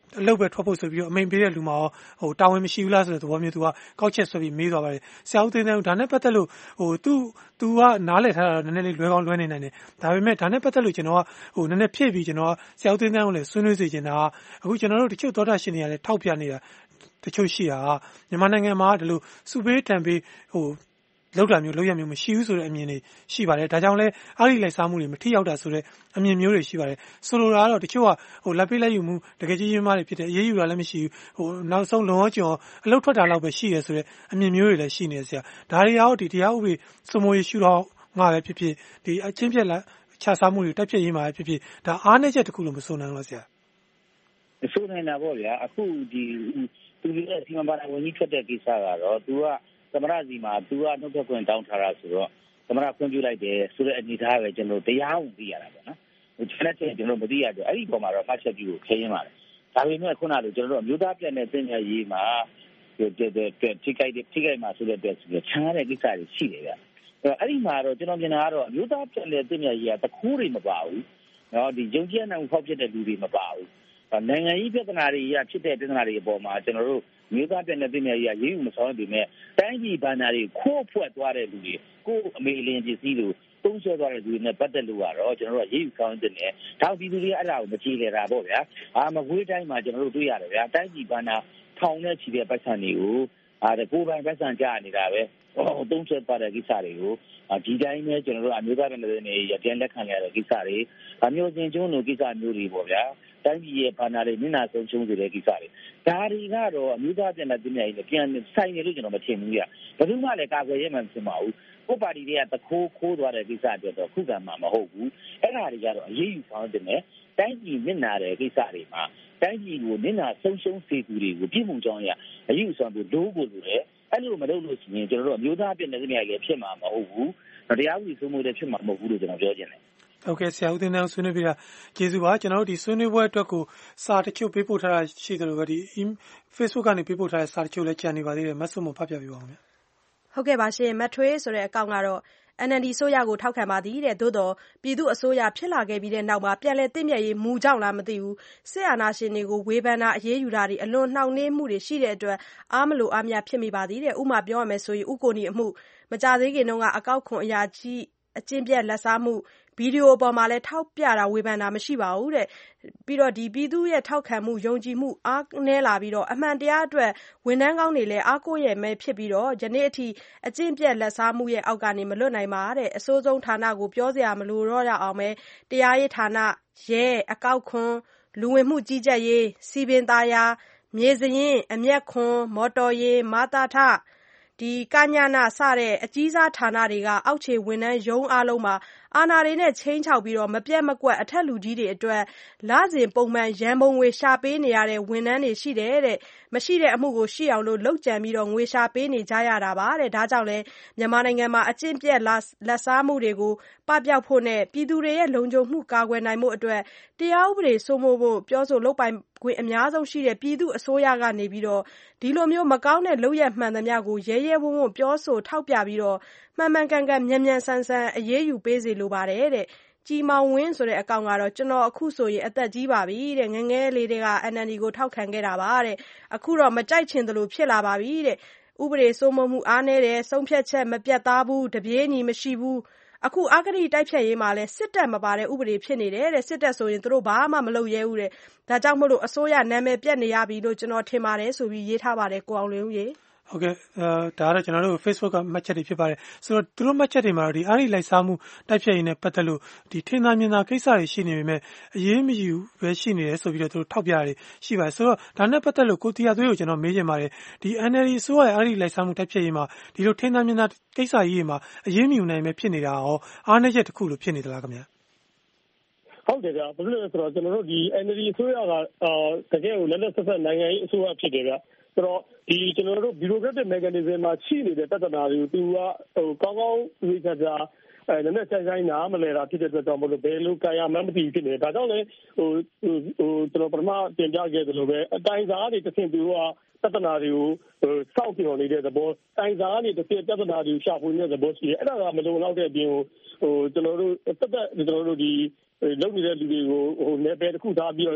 [SPEAKER 14] အလုပ်ပဲထွက်ဖို့ဆိုပြီးတော့အမိန်ပေးတဲ့လူမှာရောတာဝန်မရှိဘူးလားဆိုတဲ့သဘောမျိုးသူကကောက်ချက်ဆွဲပြီးမေးသွားပါတယ်ဆရာဦးသိန်းသန်းဒါနဲ့ပတ်သက်လို့သူကနားလည်ထားတာနည်းနည်းလေးလွဲကောင်းလွဲနေနိုင်တယ်ဒါပေမဲ့ဒါနဲ့ပတ်သက်လို့ကျွန်တော်ကနည်းနည်းဖြည့်ပြီးကျွန်တော်ကဆရာဦးသိန်းသန်းကိုလည်းဆွေးနွေးစေချင်တာအခုကျွန်တော်တို့တချို့သောတာရှင်တွေကလည်းထောက်ပြနေတာတချို့ရှိတာမြန်မာနိုင်ငံမှာဒီလိုစုပေးတံပေးလောက်တာမျိုးလောက်ရမျိုးမရှိဘူးဆိုတဲ့အမြင်တွေရှိပါတယ်ဒါကြောင့်လဲအားရလိုက်စားမှုတွေမထိရောက်တာဆိုတဲ့အမြင်မျိုးတွေရှိပါတယ်ဆိုလိုတာကတော့တချို့ကလက်ပေးလက်ယူမှုတကယ်ကြီးကြီးမားတွေဖြစ်တဲ့အရေးယူတာလည်းမရှိဘူးနောက်ဆုံးလုံအောင်ကျော်အလုတ်ထွက်တာလောက်ပဲရှိရဲဆိုတဲ့အမြင်မျိုးတွေလည်းရှိနေဆရာဒါတွေရောဒီတရားဥပဒေစမိုးရရှုတော့ငါပဲဖြစ်ဖြစ်ဒီအချင်းပြက်လက်ခြားစားမှုတွေတက်ဖြစ်ရေးမှာပဲဖြစ်ဖြစ်ဒါအားနည်းချက်တစ်ခုလို့မဆိုနိုင်ဘူးဆရာ
[SPEAKER 15] မဆိုနိုင်တာပေါ့ဗျာအခုဒီသူရဲ့စီမံဘဏ္ဍာဝန်ကြီးထွက်တဲ့ကိစ္စကတော့သူကသမရစီမှာသူကနှုတ်ထွက်ခွင့်တောင်းထားတာဆိုတော့သမရခွင့်ပြုလိုက်တယ်ဆိုတဲ့အနေထားပဲကျွန်တော်တရားဝင်သိရတာပေါ့နော်။ကျွန်တော်မသိရတော့အဲ့ဒီပုံမှာတော့မှတ်ချက်ပြုကိုခင်းရပါတယ်။ဒါပေမဲ့ခုနကကျွန်တော်တို့အမျိုးသားပြည်နယ်တင်ပြရေးမှာထိခိုက်မှာဆိုတဲ့အတွက်ချမ်းတဲ့ကိစ္စတွေရှိတယ်ဗျ။အဲ့ဒီမှာတော့ကျွန်တော်မြင်တာကတော့အမျိုးသားပြည်နယ်တင်ပြရေးကတခိုးတွေမပါဘူး။နော်ဒီယုံကြည်နိုင်ဖောက်ဖြစ်တဲ့လူတွေမပါဘူး။နိုင်ငံရေးပြဿနာတွေဖြစ်တဲ့ပြဿနာတွေအပေါ်မှာကျွန်တော်တို့မြို့သားပြည်နယ်ပြည်နယ်ကြီးရေးယူမဆောင်ပေမဲ့တိုင်းပြည်ဘဏ္ဍာတွေခိုးဖွက်သွားတဲ့လူတွေကိုအမေလင်းပစ္စည်းလိုသုံးဆွဲသွားတဲ့လူတွေနဲ့ပတ်သက်လို့ကတော့ကျွန်တော်တို့ရေးယူဆောင်တဲ့တယ်။ဒါပြည်သူတွေအဲ့ဒါကိုမကြည့်လေတာပေါ့ဗျာ။မကွေးတိုင်းမှာကျွန်တော်တို့တွေ့ရတယ်ဗျာ။တိုင်းပြည်ဘဏ္ဍာထောင်နဲ့ချီတဲ့ပတ်စံတွေကိုကိုယ်ပိုင်ပတ်စံကြားနေတာပဲ။သုံးဆွဲသွားတဲ့ကိစ္စတွေကိုဒီတိုင်းပဲကျွန်တော်တို့အမျိုးသားပြည်နယ်နေရပြန်လက်ခံရတဲ့ကိစ္စတွေမျိုးစင်ကျုံးလိုကိစ္စမျိုးတွေပေါ့ဗျာ။တိုင်းပြည်ရဲ့ဘာသာတွေမျက်နှာဆုံးရှုံးစေတဲ့ကိစ္စတွေဒါတွေကတော့အမျိုးသားပြည်နယ်ပြည်နယ်ကြီးပြန်ဆိုင်နေလို့ကျွန်တော်မထင်ဘူးပြဘယ်သူမှလည်းကာကွယ်ရေးမှမဖြစ်ပါဘူးကိုပါတီတွေကတခိုးသွားတဲ့ကိစ္စအတွက်တော့ခုခံမှာမဟုတ်ဘူးအဲ့ဒါတွေကတော့အရေးယူဆောင်တင်တယ်တိုင်းပြည်မျက်နှာတဲ့ကိစ္စတွေမှာတိုင်းပြည်ကိုမျက်နှာဆုံးရှုံးစေသူတွေကိုပြည်မှုကြောင်းရအရေးယူဆောင်ပြီးလိုးဖို့လိုတယ်အဲ့လိုမလုပ်လို့ရှိရင်ကျွန်တော်တို့အမျိုးသားပြည်နယ်ပြည်နယ်ကြီးဖြစ်မှာမဟုတ်ဘူးတရားဥပဒေစိုးမိုးတဲ့ဖြစ်မှာမဟုတ်ဘူးလို့ကျွန်တော်ပြောချင်တယ်
[SPEAKER 14] ဟုတ်ကဲ့ဆရာဦးသိန်းသန်းဆွေးနွေးပြတာကျေးဇူးပါကျွန်တော်တို့ဒီဆွေးနွေးပွဲအတွက်ကိုစာတချို့ပေးပို့ထားတာရှိတယ်လို့ပဲဒီ Facebook ကနေပေးပို့ထားတဲ့စာတချို့လည်းကြံနေပါသေးတယ်မတ်ဆုမဖတ်ပြပြပါဦးခင်ဗျ
[SPEAKER 2] ဟုတ်ကဲ့ပါရှင်မထွေးဆိုတဲ့အကောင့်ကတော့ NLD အစိုးရကိုထောက်ခံပါသည်တဲ့သို့တော်ပြည်သူအစိုးရဖြစ်လာခဲ့ပြီးတဲ့နောက်မှာပြန်လည်တင့်မြတ်ရေးမူကြောင့်လားမသိဘူးစစ်အာဏာရှင်တွေကိုဝေဖန်တာအရေးယူတာတွေအလွန်နှောင့်နှေးမှုတွေရှိတဲ့အတွက်အားမလို့အားမရဖြစ်မိပါသည်တဲ့ဥပမာပြောရမယ်ဆိုရင်ဥကိုနီအမှုမကြသေးခင်တုန်းကအကောက်ခွန်အရာကြီးအကျင့်ပြတ်လက်စားမှုဗီဒီယိုပေါ်မှာလည်းထောက်ပြတာဝေဖန်တာမရှိပါဘူးတဲ့ပြီးတော့ဒီပြည်သူရဲ့ထောက်ခံမှုယုံကြည်မှုအားနည်းလာပြီးတော့အမှန်တရားအတွက်ဝန်ထမ်းကောင်းတွေလည်းအားကိုးရမဲ့ဖြစ်ပြီးတော့ယနေ့အထိအကျင့်ပြတ်လက်စားမှုရဲ့အောက်ကနေမလွတ်နိုင်ပါတဲ့အစိုးဆုံးဌာနကိုပြောစရာမလိုတော့ရအောင်ပဲတရားရေးဌာနရဲအကောက်ခွန်လူဝင်မှုကြီးကြပ်ရေးစီပင်သားယာမြေစရင်အမျက်ခွန်မော်တော်ရေးမာတာထဒီကညာနာစတဲ့အကြီးစားဌာနတွေကအောက်ခြေဝန်ထမ်းရုံးအားလုံးမှာအာဏာတွေနဲ့ချင်းချောက်ပြီးတော့မပြတ်မကွက်အထက်လူကြီးတွေအတွက်လစဉ်ပုံမှန်ရန်ပုံငွေရှာပေးနေရတဲ့ဝန်ထမ်းတွေရှိတယ်တဲ့မရှိတဲ့အမှုကိုရှိအောင်လို့လှုပ်ကြံပြီးတော့ငွေရှာပေးနေကြရတာပါတဲ့ဒါကြောင့်လဲမြန်မာနိုင်ငံမှာအကျင့်ပြတ်လက်စားမှုတွေကိုပပျောက်ဖို့နဲ့ပြည်သူတွေရဲ့လုံခြုံမှုကာကွယ်နိုင်မှုအတွက်တရားဥပဒေစိုးမိုးဖို့ပြောဆိုလုပ်ပိုင်ခွင့်အများဆုံးရှိတဲ့ပြည်သူအစိုးရကနေပြီးတော့ဒီလိုမျိုးမကောင်းတဲ့လုပ်ရမှန်သမျှကိုရဲရဲဝံ့ဝံ့ပြောဆိုထောက်ပြပြီးတော့မှန်မှန်ကန်ကန်မြန်မြန်ဆန်ဆန်အရေးယူပေးစေလိုပါတယ်တဲ့ကြည်မောင်ဝင်းဆိုတဲ့အကောင့်ကတော့ကျွန်တော်အခုဆိုရင်အသက်ကြီးပါပြီတဲ့ငငယ်လေးတွေက NLD ကိုထောက်ခံခဲ့တာပါတဲ့အခုတော့မကြိုက်ချင်သလိုဖြစ်လာပါပြီတဲ့ဥပဒေစိုးမိုးမှုအားနည်းတယ်ဆုံးဖြတ်ချက်မပြတ်သားဘူးတပြေးညီမရှိဘူးအခုအဂတိတိုက်ဖြတ်ရေးမှာလဲစစ်တပ်မပါတဲ့ဥပဒေဖြစ်နေတယ်တဲ့စစ်တပ်ဆိုရင်သူတို့ဘာမှမလုပ်ရဲဘူးတဲ့ဒါကြောင့်မို့လို့အစိုးရနာမည်ပြတ်နေရပြီလို့ကျွန်တော်ထင်ပါတယ်ဆိုပြီးရေးထားပါတယ်ကိုအောင်လွင်ဦးရေ
[SPEAKER 14] ဟုတ်ကဲ့ဒါကတော့ကျွန်တော်တို့ Facebook ကမှတ်ချက်တွေဖြစ်ပါတယ်ဆိုတော့သူတို့မှတ်ချက်တွေမှာတော့ဒီအားရလိုက်စားမှုတိုက်ဖြတ်ရေးနဲ့ပတ်သက်လို့ဒီထင်သာမြင်သာကိစ္စတွေရှိနေပေမဲ့အရေးမယူပဲရှိနေတယ်ဆိုပြီးတော့သူတို့ထောက်ပြရတယ်ရှိပါတယ်ဆိုတော့ဒါနဲ့ပတ်သက်လို့ကိုတီယာသွေးကိုကျွန်တော်မေးချင်ပါတယ်ဒီ NLD အစိုးရရဲ့အားရလိုက်စားမှုတိုက်ဖြတ်ရေးမှာဒီလိုထင်သာမြင်သာကိစ္စကြီးတွေမှာအရေးမယူနိုင်ပဲဖြစ်နေတာရောအားနည်းချက်တစ်ခုလို့ဖြစ်နေသလားခင်ဗျာ
[SPEAKER 16] ဟုတ်တယ်ဗျာဘာလို့လဲဆိုတော့ကျွန်တော်တို့ဒီ NLD အစိုးရကတကယ်ကိုလက်လက်ဆက်ဆက်နိုင်ငံရေးအစိုးရဖြစ်တယ်ဗျာဆိုတော့ဒီကျွန်တော်တို့ bureaucratic mechanism မှာရှိနေတဲ့ပြဿနာတွေကိုသူကကောင်းကောင်းဝေချာချာနည်းနည်းဆိုင်နာမလဲတာဖြစ်တဲ့အတွက်ကြောင့်ဘယ်လိုကာယမှမသိဖြစ်နေဒါကြောင့်လည်းကျွန်တော်ပထမတင်ပြခဲ့သလိုပဲအတိုင်းစားတွေတစ်ဆင့်သူကပြဿနာတွေကိုစောင့်ပြောနေတဲ့သဘောတိုင်းစားတွေတစ်ဆင့်ပြဿနာတွေကိုရှာဖွေနေတဲ့သဘောရှိတယ်အဲ့ဒါကမလုံလောက်တဲ့အပြင်ကျွန်တော်တို့တက်ကျွန်တော်တို့ဒီလုပ်နေတဲ့လူတွေကိုနယ်ပယ်တစ်ခုထားပြီးတော့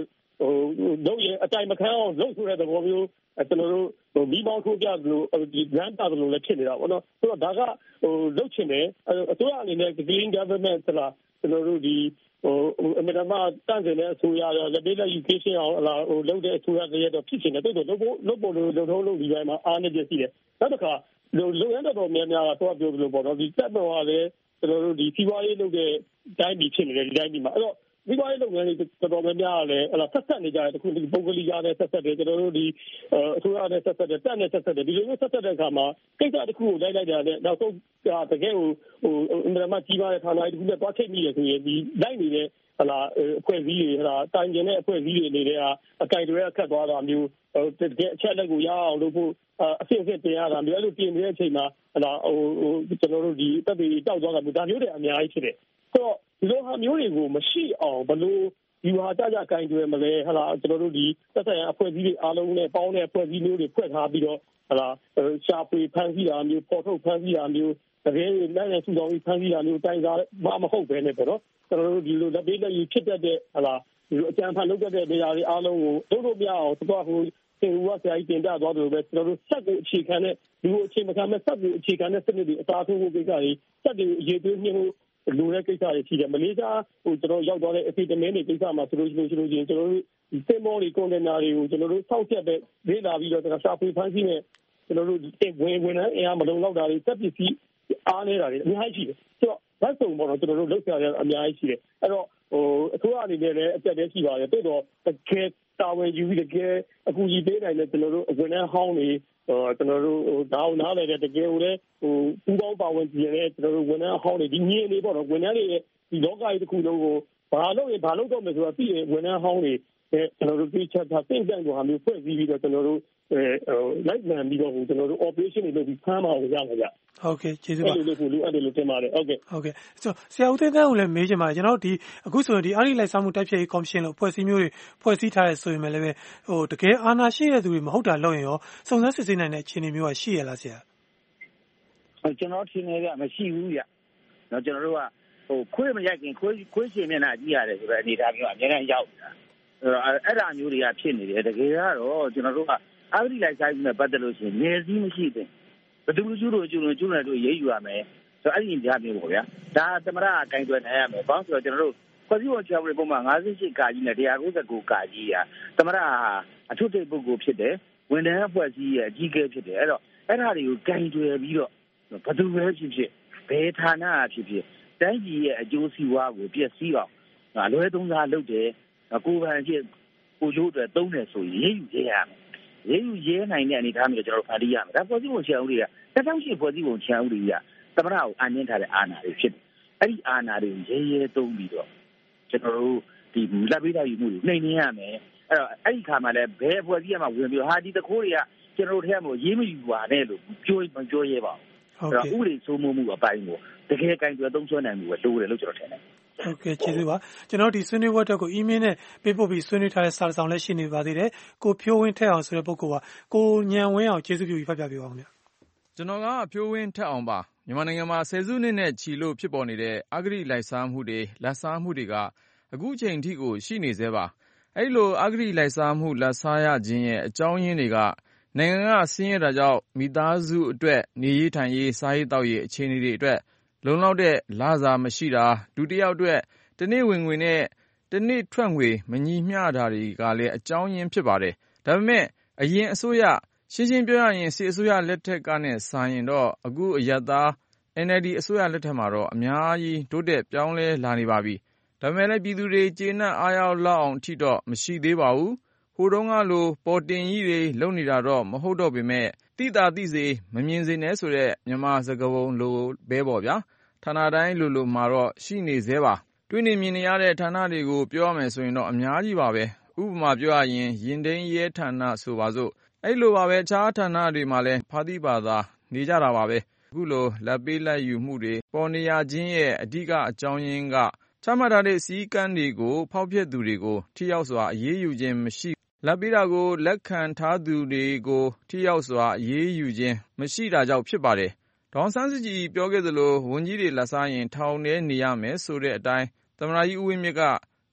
[SPEAKER 16] လုပ်ရင်အတိုင်မခံအောင်လုပ်ဆိုတဲ့သဘောမျိုးကျွန်တော်တို့မိမောင်းထိုးပြသလိုဒီ grant တာလို့လည်းဖြစ်နေတာပေါ့နော်ဆိုတော့ဒါကလုပ်ချင်တယ်အစိုးရအနေနဲ့ clean government ဆိုတာကျွန်တော်တို့ဒီအမေရိကန်တန်းစင်တဲ့အစိုးရရောလက်ပေးလက်ယူကိစ္စအောင်လုပ်တဲ့အစိုးရတွေတော့ဖြစ်ချင်တယ်တိုးလုပ်ဖို့လုပ်ဒီပိုင်းမှာအားနည်းချက်ရှိတယ်နောက်တစ်ခါလုပ်ရတော့များများတော့ပြောလို့ပေါ့နော်ဒီတက်တော့လည်းကျွန်တော်တို့ဒီစီးပွားရေးလုပ်တဲ့တိုင်းပြည်ဖြစ်နေတယ်ဒီတိုင်းပြည်မှာအဲ့တော့ဒီပိုင်းလုပ်ငန်းတွေတော်တော်များများလည်းဆက်ဆက်နေကြတယ်တခုပုံကလေးရတဲ့ဆက်ဆက်တယ်ကျွန်တော်တို့ဒီအစိုးရနဲ့ဆက်ဆက်တယ်တက်နဲ့ဆက်ဆက်တယ်ဒီလိုမျိုးဆက်ဆက်တဲ့အခါမှာကိစ္စတစ်ခုကိုလိုက်တာနဲ့နောက်ဆုံးတကယ်ကိုအင်မတန်မှကြီးမားတဲ့ဌာနတစ်ခုနဲ့တွားချိတ်မိရဆိုရင်ဒီလိုက်နေတဲ့အဖွဲ့အစည်းတွေတိုင်ကျင်တဲ့အဖွဲ့အစည်းတွေအနေနဲ့အကြိုက်တွေအခက်သွားတာမျိုးတကယ်အချက်လက်ကိုရအောင်လုပ်ဖို့အစစ်အစစ်တင်ရတာမျိုးအဲ့လိုပြင်နေတဲ့အချိန်မှာကျွန်တော်တို့ဒီတက်ပြီးတောက်သွားတာမျိုးဒါမျိုးတွေအများကြီးဖြစ်တယ်ဆိုတော့ဒီလိုဟာမျိုးတွေကိုမရှိအောင်ဘလို့ဒီဟာကြကြကင်တွေမလဲကျွန်တော်တို့ဒီသက်ဆိုင်ရာအဖွဲ့အစည်းတွေအားလုံးနဲ့ပေါင်းတဲ့အဖွဲ့အစည်းမျိုးတွေဖွဲ့ထားပြီးတော့ရှာဖွေဖန်ဆီးတာမျိုးပေါ်ထုတ်ဖန်ဆီးတာမျိုးတကယ်လက်နဲ့စုဆောင်ပြီးဖန်ဆီးတာမျိုးတိုင်စားမဟုတ်ပဲနဲ့ပေါ့နော်ကျွန်တော်တို့ဒီလိုလက်ပေးလက်ယူဖြစ်တတ်တဲ့ဒီလိုအကြံဖန်လုပ်တတ်တဲ့နေရာတွေအားလုံးကိုတို့ပြအောင်တော့ဟိုသင်္ဘောဆရာကြီးတင်ပြသွားတယ်ပဲကျွန်တော်တို့စက်ကိုအခြေခံတဲ့ဒီလိုအခြေခံမဲ့စက်ကိုအခြေခံတဲ့စနစ်တွေအစားထိုးဖို့ကိစ္စတွေစက်တွေအရေးသွင်းမှုလူတဲ့ကိစ္စတွေရှိတယ်မလေးရှားကျွန်တော်ရောက်သွားတဲ့အစီအမင်းတွေကိစ္စမှာဆိုလို့ချင်းကျွန်တော်တို့သင်္ဘောတွေကွန်တိန်နာတွေကိုကျွန်တော်တို့စောင့်ချက်ပဲဒေးလာပြီးတော့ရှာဖွေဖန်ဆီးနေကျွန်တော်တို့ဝင်အင်အားမလုံလောက်တာတွေစက်ပစ္စည်းအားနေတာတွေအများကြီးရှိတယ်ဆိုတော့ဘတ်စုံပေါ်တော့ကျွန်တော်တို့လောက်ကြရအများကြီးရှိတယ်အဲ့တော့အစိုးရအနေနဲ့လည်းအတက်တည်းရှိပါတယ်တိုးတော့တကယ်တာဝန်ယူပြီးတကယ်အခုကြီးပေးနိုင်တဲ့ကျွန်တော်တို့ဝန်ထမ်းဟောင်းတွေကျွန်တော်တို့ဒါအောင်နားလည်းတကယ်ကိုလည်းပူပေါင်းပါဝင်ကြည့်ရဲကျွန်တော်တို့ဝန်ထမ်းဟောင်းတွေဒီညင်းလေးပေါ့နော်ဝန်ထမ်းတွေရဲ့ဒီလောကကြီးတစ်ခုလုံးကိုဘာလို့တော့မယ်ဆိုတာသိရဝန်ထမ်းဟောင်းတွေကျွန်တော်တို့သိချက်ထားသိတဲ့ကိုဟာမျိုးဖွဲ့စည်းပြီးတော့ကျွန်တော်တို့လိုက်မှန်ပြီးတော့ကျွန်တော်တို့ operation တွေလုပ်ပြီးဖမ်းပါအောင်ရမှာကြ
[SPEAKER 14] ဟုတ်ကဲ့ကျေးဇူးပါ
[SPEAKER 16] အဲ့လိုလို့တင်ပါတယ်ဟုတ်ကဲ့
[SPEAKER 14] ဆိုဆရာဦးသိန်းသန်းကိုလည်းမေးချင်ပါတယ်ကျွန်တော်ဒီအခုဆိုရင်ဒီအဂတိလိုက်စားမှုတိုက်ဖျက်ရေးကော်မရှင်လို့ဖွဲ့စည်းမျိုးတွေဖွဲ့စည်းထားရဲဆိုရင်လည်းပဲတကယ်အာဏာရှိတဲ့သူတွေမဟုတ်တာလို့ရင်ရောစုံစမ်းစစ်ဆေးနိုင်တဲ့အခြေအနေမျိုးရှိရလားဆရာ
[SPEAKER 15] ကျွန်တော်ထင်နေကြမရှိဘူးဗျတော့ကျွန်တော်တို့ကခွေးမရိုက်ခင်ခွေးရှင်မျက်နှာကြည့်ရတယ်ဆိုတော့အနေထားမျိုးအများကြီးရောက်နေတာအဲ့ဒါမျိုးတွေကဖြစ်နေတယ်တကယ်ကတော့ကျွန်တော်တို့ကအဂတိလိုက်စားမှုနဲ့ပတ်သက်လို့ရှိရင်နေစည်းမရှိတဲ့ဘယ်သူကျူးလို့ရေးယူရမယ်ဆိုတော့အဲ့ဒီကြားမျိုးပေါ့ဗျာဒါသမရအကင်တွယ်နိုင်ရမယ်ဘာလို့ဆိုတော့ကျွန်တော်တို့ဖွဲ့စည်းပုံချပ်ရေးပုံမှာ58ကာကြီးနဲ့199ကာကြီးကသမရအထုတိတ်ပုဂ္ဂိုလ်ဖြစ်တယ်ဝန်ထမ်းအဖွဲ့အစည်းရဲ့အကြီးအကဲဖြစ်တယ်အဲ့တော့အဲ့ဒါတွေကိုကင်တွယ်ပြီးတော့ဘယ်သူပဲဖြစ်ဖြစ်ဘယ်ဌာနဖြစ်ဖြစ်တိုင်းပြည်ရဲ့အကျိုးစီးပွားကိုပျက်စီးအောင်လွဲသုံးစားလုပ်တယ်ကိုယ်ပိုင်ဖြစ်ကိုကျိုးတွေသုံးတယ်ဆိုရင်ရေးယူရမယ်ရေးယူရဲနိုင်တဲ့အနေအထားမျိုးကျွန်တော်တို့ဖန်တီးရမယ်ဒါဖွဲ့စည်းပုံချန်ဦးတွေက2008ဖွဲ့စည်းပုံချန်ဦးတွေကသမရကိုအနှင်းထားတဲ့အာဏာတွေဖြစ်တယ်အဲ့ဒီအာဏာတွေရဲသုံးပြီးတော့ကျွန်တော်တို့ဒီလက်ပေးထားယူမှုတွေနှိမ်နင်းရမယ်အဲ့တော့အဲ့ဒီခါမှာလည်းဘယ်ဖွဲ့စည်းရမှာဝင်ပြီးဟာဒီတခိုးတွေကကျွန်တော်တို့ထဲမှာရေးမယူပါနဲ့လို့ပြောရဲပါဘူးအဲ့တော့ဥပဒေစိုးမိုးမှုအပိုင်းကိုတကယ်ကင်တွယ်သုံးစွဲနိုင်မှုပဲလိုတယ်လို့ကျွန်တော်ထင်တယ်
[SPEAKER 14] ဟုတ်ကဲ့ကျေးဇူးပါကျွန်တော်ဒီဆွေးနွေးပွဲအတွက်ကို email နဲ့ပေးပို့ပြီးဆွေးနွေးထားတဲ့စာဆောင်လည်းရှိနေပါသေးတယ်ကိုဖြိုးဝင်းထက်အောင်ဆိုတဲ့ပုဂ္ဂိုလ်ကကိုညံဝင်းအောင်ကျေးဇူးပြုပြီးဖတ်ပြပေးပါဦးခင်ဗျ
[SPEAKER 19] ကျွန်တော်ကဖြိုးဝင်းထက်အောင်ပါမြန်မာနိုင်ငံမှာဆယ်စုနှစ်နဲ့ချီလို့ဖြစ်ပေါ်နေတဲ့အဂတိလိုက်စားမှုတွေလက်စားမှုတွေကအခုချိန်ထိကိုရှိနေသေးပါအဲ့လိုအဂတိလိုက်စားမှုလက်စားရခြင်းရဲ့အကြောင်းရင်းတွေကနိုင်ငံကဆင်းရဲတာကြောင့်မိသားစုအတွက်နေရေးထိုင်ရေးစားရေးတောက်ရေးအခြေအနေတွေအတွက်လုံလောက်တဲ့လစာမရှိတာလူတစ်ယောက်အတွက်တနေ့ဝင်ငွေနဲ့တနေ့ထွက်ငွေမညီမျှတာတွေကလည်းအကြောင်းရင်းဖြစ်ပါတယ်ဒါပေမဲ့အရင်အစိုးရရှင်းပြောရရင်စစ်အစိုးရလက်ထက်ကနဲ့စာရင်တော့အခုအရပ်သား NLD အစိုးရလက်ထက်မှာတော့အများကြီးတိုးတက်ပြောင်းလဲလာနေပါပြီဒါပေမဲ့လည်းပြည်သူတွေကျေနပ်အားရလောက်အောင်ထိတော့မရှိသေးပါဘူးဟိုတုန်းကလိုပေါ်တင်ကြီးတွေလုပ်နေတာတော့မဟုတ်တော့ပေမဲ့တိတာတိစေမမြင်စေနဲ့ဆိုတဲ့မြန်မာစကားပုံလိုပဲပေါ့ဗျာဌာနတိုင်းလိုမှာတော့ရှိနေသေးပါတွေ့နေမြင်နေရတဲ့ဌာနတွေကိုပြောရမယ်ဆိုရင်တော့အများကြီးပါပဲဥပမာပြောရရင်ရင်သိမ်းရဲဌာနဆိုပါစို့အဲ့လိုပါပဲအခြားဌာနတွေမှာလည်းဖာတိပါသာနေကြတာပါပဲအခုလိုလက်ပေးလက်ယူမှုတွေပေါ်နေရခြင်းရဲ့အဓိကအကြောင်းရင်းကချမှတ်ထားတဲ့စည်းကမ်းတွေကိုဖောက်ဖျက်သူတွေကိုထိရောက်စွာအရေးယူခြင်းမရှိလက်ပေးတာကိုလက်ခံထားသူတွေကိုထိရောက်စွာအရေးယူခြင်းမရှိတာကြောင့်ဖြစ်ပါတယ်ဒေါ်အောင်ဆန်းစုကြည်ပြောခဲ့သလိုဝန်ကြီးတွေလက်စားရင်ထောင်ထဲနေရမယ်ဆိုတဲ့အတိုင်းသမ္မတကြီးဦးဝင်းမြင့်က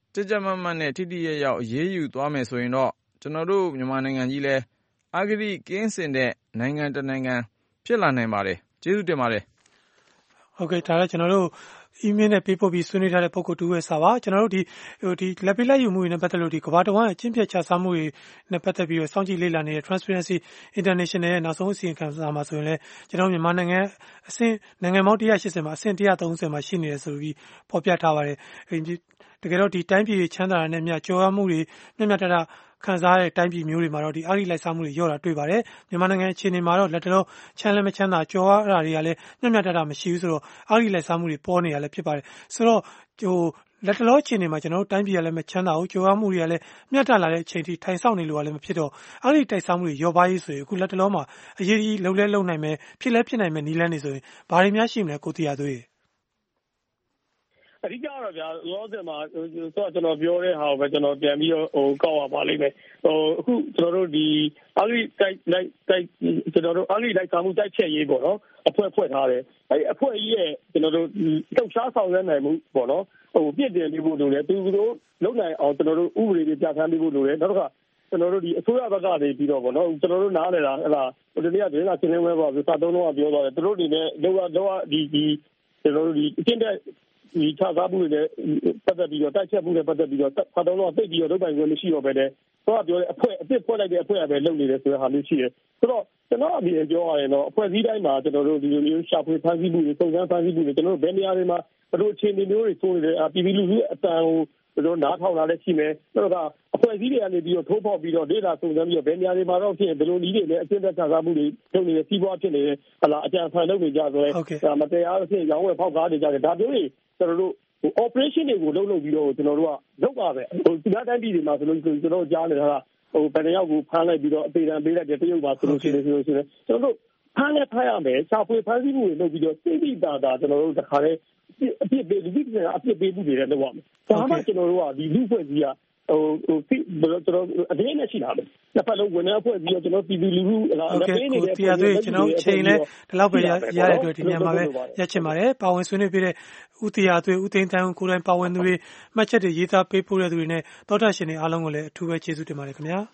[SPEAKER 19] ကြက်ကြက်မတ်မတ်နဲ့ထိထိရောက်အရေးယူသွားမယ်ဆိုရင်တော့ကျွန်တော်တို့မြန်မာနိုင်ငံကြီးလည်းအဂတိကင်းစင်တဲ့နိုင်ငံတစ်နိုင်ငံဖြစ်လာနိုင်ပါတယ်ကျေးဇူးတင်ပါတယ်
[SPEAKER 14] ဟုတ်ကဲ့ဒါလည်းကျွန်တော်တို့email နဲ့ပေးပို့ပြီးဆွေးနွေးထားတဲ့ပုံကိုတူရဲ့စာပါကျွန်တော်တို့ဒီလက်ပေးလက်ယူမှုတွေနဲ့ပတ်သက်လို့ဒီကမ္ဘာတဝန်းအချင်းပြချစားမှုတွေနဲ့ပတ်သက်ပြီးတော့စောင့်ကြည့်လေ့လာနေတဲ့ Transparency International ရဲ့နောက်ဆုံးအစီရင်ခံစာမှာဆိုရင်လည်းကျွန်တော်မြန်မာနိုင်ငံအဆင့်နိုင်ငံပေါင်း180မှာအဆင့်130မှာရှိနေတယ်ဆိုပြီးဖော်ပြထားပါတယ်တကယ်တော့ဒီတိုင်းပြည်ချမ်းသာတာနဲ့မြကြော်ရမှုတွေမျက်မျက်တတခံစားရတဲ့တိုင်းပြည်မျိုးတွေမှာတော့ဒီအဂတိလိုက်စားမှုတွေရော့တာတွေ့ပါတယ်မြန်မာနိုင်ငံအခြေအနေမှာတော့လက်တော်ချမ်းလည်းမချမ်းသာကြော်ရတာတွေကလည်းမျက်မျက်တတမရှိဘူးဆိုတော့အဂတိလိုက်စားမှုတွေပေါ်နေရလည်းဖြစ်ပါတယ်ဆိုတော့လက်တော်အခြေအနေမှာကျွန်တော်တို့တိုင်းပြည်ကလည်းမချမ်းသာဘူးကြော်ရမှုတွေကလည်းမျက်တလာတဲ့အချိန်ထိထိုင်ဆောင်နေလို့ကလည်းမဖြစ်တော့အဂတိတိုက်စားမှုတွေရော့ပါရေးဆိုရင်အခုလက်တော်မှာအရေးကြီးလုံနိုင်မယ်ဖြစ်နိုင်မယ်နီးလန်းနေဆိုရင်ဘာတွေများရှိမလဲကိုတီးရသွေး
[SPEAKER 16] အဓိကတော့ဗျာလောဆယ်မှာကျွန်တော်ပြောတဲ့ဟာကိုပဲကျွန်တော်ပြန်ပြီးတော့ကောက်ရပါလိမ့်မယ်အခုကျွန်တော်တို့ဒီအဂတိကျွန်တော်တို့အဂတိလိုက်စားမှုတိုက်ဖျက်ရေးပေါ့နော်အဖွဲ့ဖွဲ့ထားတယ်အဲဒီအဖွဲ့ကြီးရဲ့ကျွန်တော်တို့လှုပ်ရှားဆောင်ရွက်နိုင်မှုပေါ့နော်ပြည့်တင်ပြီးဖို့လိုတယ်သူတို့လုံနိုင်အောင်ကျွန်တော်တို့ဥပဒေတွေပြဋ္ဌာန်းပြီးဖို့လိုတယ်နောက်တစ်ခါကျွန်တော်တို့ဒီအစိုးရဘက်ကနေပြီးတော့ပေါ့နော်ကျွန်တော်တို့နားလည်တာအဲ့ဒါဒီနေ့ကဒေသချင်းဝဲပါပြီးစာသုံးလုံးကပြောသွားတယ်သူတို့တွေနဲ့လောကဒီကျွန်တော်တို့ဒီအကျင့်တဲ့ဒီခြားသားမှုတွေပတ်သက်ပြီးတော့တိုက်ချက်မှုတွေပတ်သက်ပြီးတော့စာသုံးလုံးကသိပြီးတော့လုပ်ပိုင်ခွင့်မရှိတော့ဘဲနဲ့တော့ပြောတယ်အဖွဲ့အစ်ဖွဲ့လိုက်တဲ့အဖွဲ့အပဲလုပ်နေတယ်ဆိုတဲ့ဟာမျိုးရှိတယ်ဆိုတော့ကျွန်တော်အပြင်ပြောရရင်တော့အဖွဲ့အစည်းတိုင်းမှာကျွန်တော်တို့ဒီလိုမျိုးရှာဖွေဖန်ဆီးမှုတွေစုံစမ်းဖန်ဆီးမှုတွေကျွန်တော်တို့ဘယ်နေရာတွေမှာဘယ်လိုအခြေအနေမျိုးတွေဆိုနေတယ်ပြည်ပြည်လူထုအတန်ကိုတို့နားထောင်လာတဲ့ရှိမယ်တော့အဖွဲ့အစည်းတွေကနေပြီးတော့ထိုးဖောက်ပြီးတော့ဒေတာစုံစမ်းပြီးတော့ဘယ်နေရာတွေမှာတော့ဖြစ်ဘယ်လိုနည်းတွေနဲ့အကျဉ်းသက်ခြားမှုတွေလုပ်နေတဲ့စီးပွားဖြစ်နေတယ်ဟလာအကြံဖန်လုပ်နေကြဆိုရဲမတရားအဖြစ်ရောင်းဝယ်ဖောက်ကားနေကြတယ်ဒါမျိုးတွေကျွန်တော်တို့operation တွေကိုလုပ်ပြီးတော့ကျွန်တော်တို့ကလုပ်ပါပဲဒီကတိုင်းပြည်တွေမှာဆိုလို့ကျွန်တော်တို့ကြားနေတာကဘယ်နှယောက်ကိုဖမ်းလိုက်ပြီးတော့အသေးတန်းပေးလိုက်တယ်တရုတ်ပါဆိုလို့ရှိရင်ကျွန်တော်တို့ဖမ်းရမယ်ရှာဖွေဖမ်းဆီးမှုတွေလုပ်ပြီးတော့သိသိသာသာကျွန်တော်တို့တခါတည်းအပြစ်ပေးလူကြီးကအပြစ်ပေးမှုတွေလည်းလုပ်ရမယ်ဒါမှကျွန်တော်တို့ကဒီလူဖွဲ့ကြီးကကျွန်တော်အတင်းနဲ့ရှိတာပဲတစ်ဖက်လုံးဝန်ထမ်းအဖွဲ့ပြီးတော့ကျွန်တော်ပြည်သူလူထုလက်ပေးနေတဲ့
[SPEAKER 14] ပြည်သူကျွန်တော်ချိန်လဲဒီလောက်ပဲရတဲ့အတွက်ဒီညမှာပဲရချင်ပါတယ်ပါဝင်ဆွေးနွေးပေးတဲ့ဦးတီယာသွေးဦးသိန်းတန်းကိုယ်တိုင်ပါဝင်သူတွေမှတ်ချက်တွေရေးသားပေးပို့တဲ့သူတွေနဲ့တောတာရှင်တွေအားလုံးကိုလည်းအထူးပဲကျေးဇူးတင်ပါတယ်ခင်ဗျာ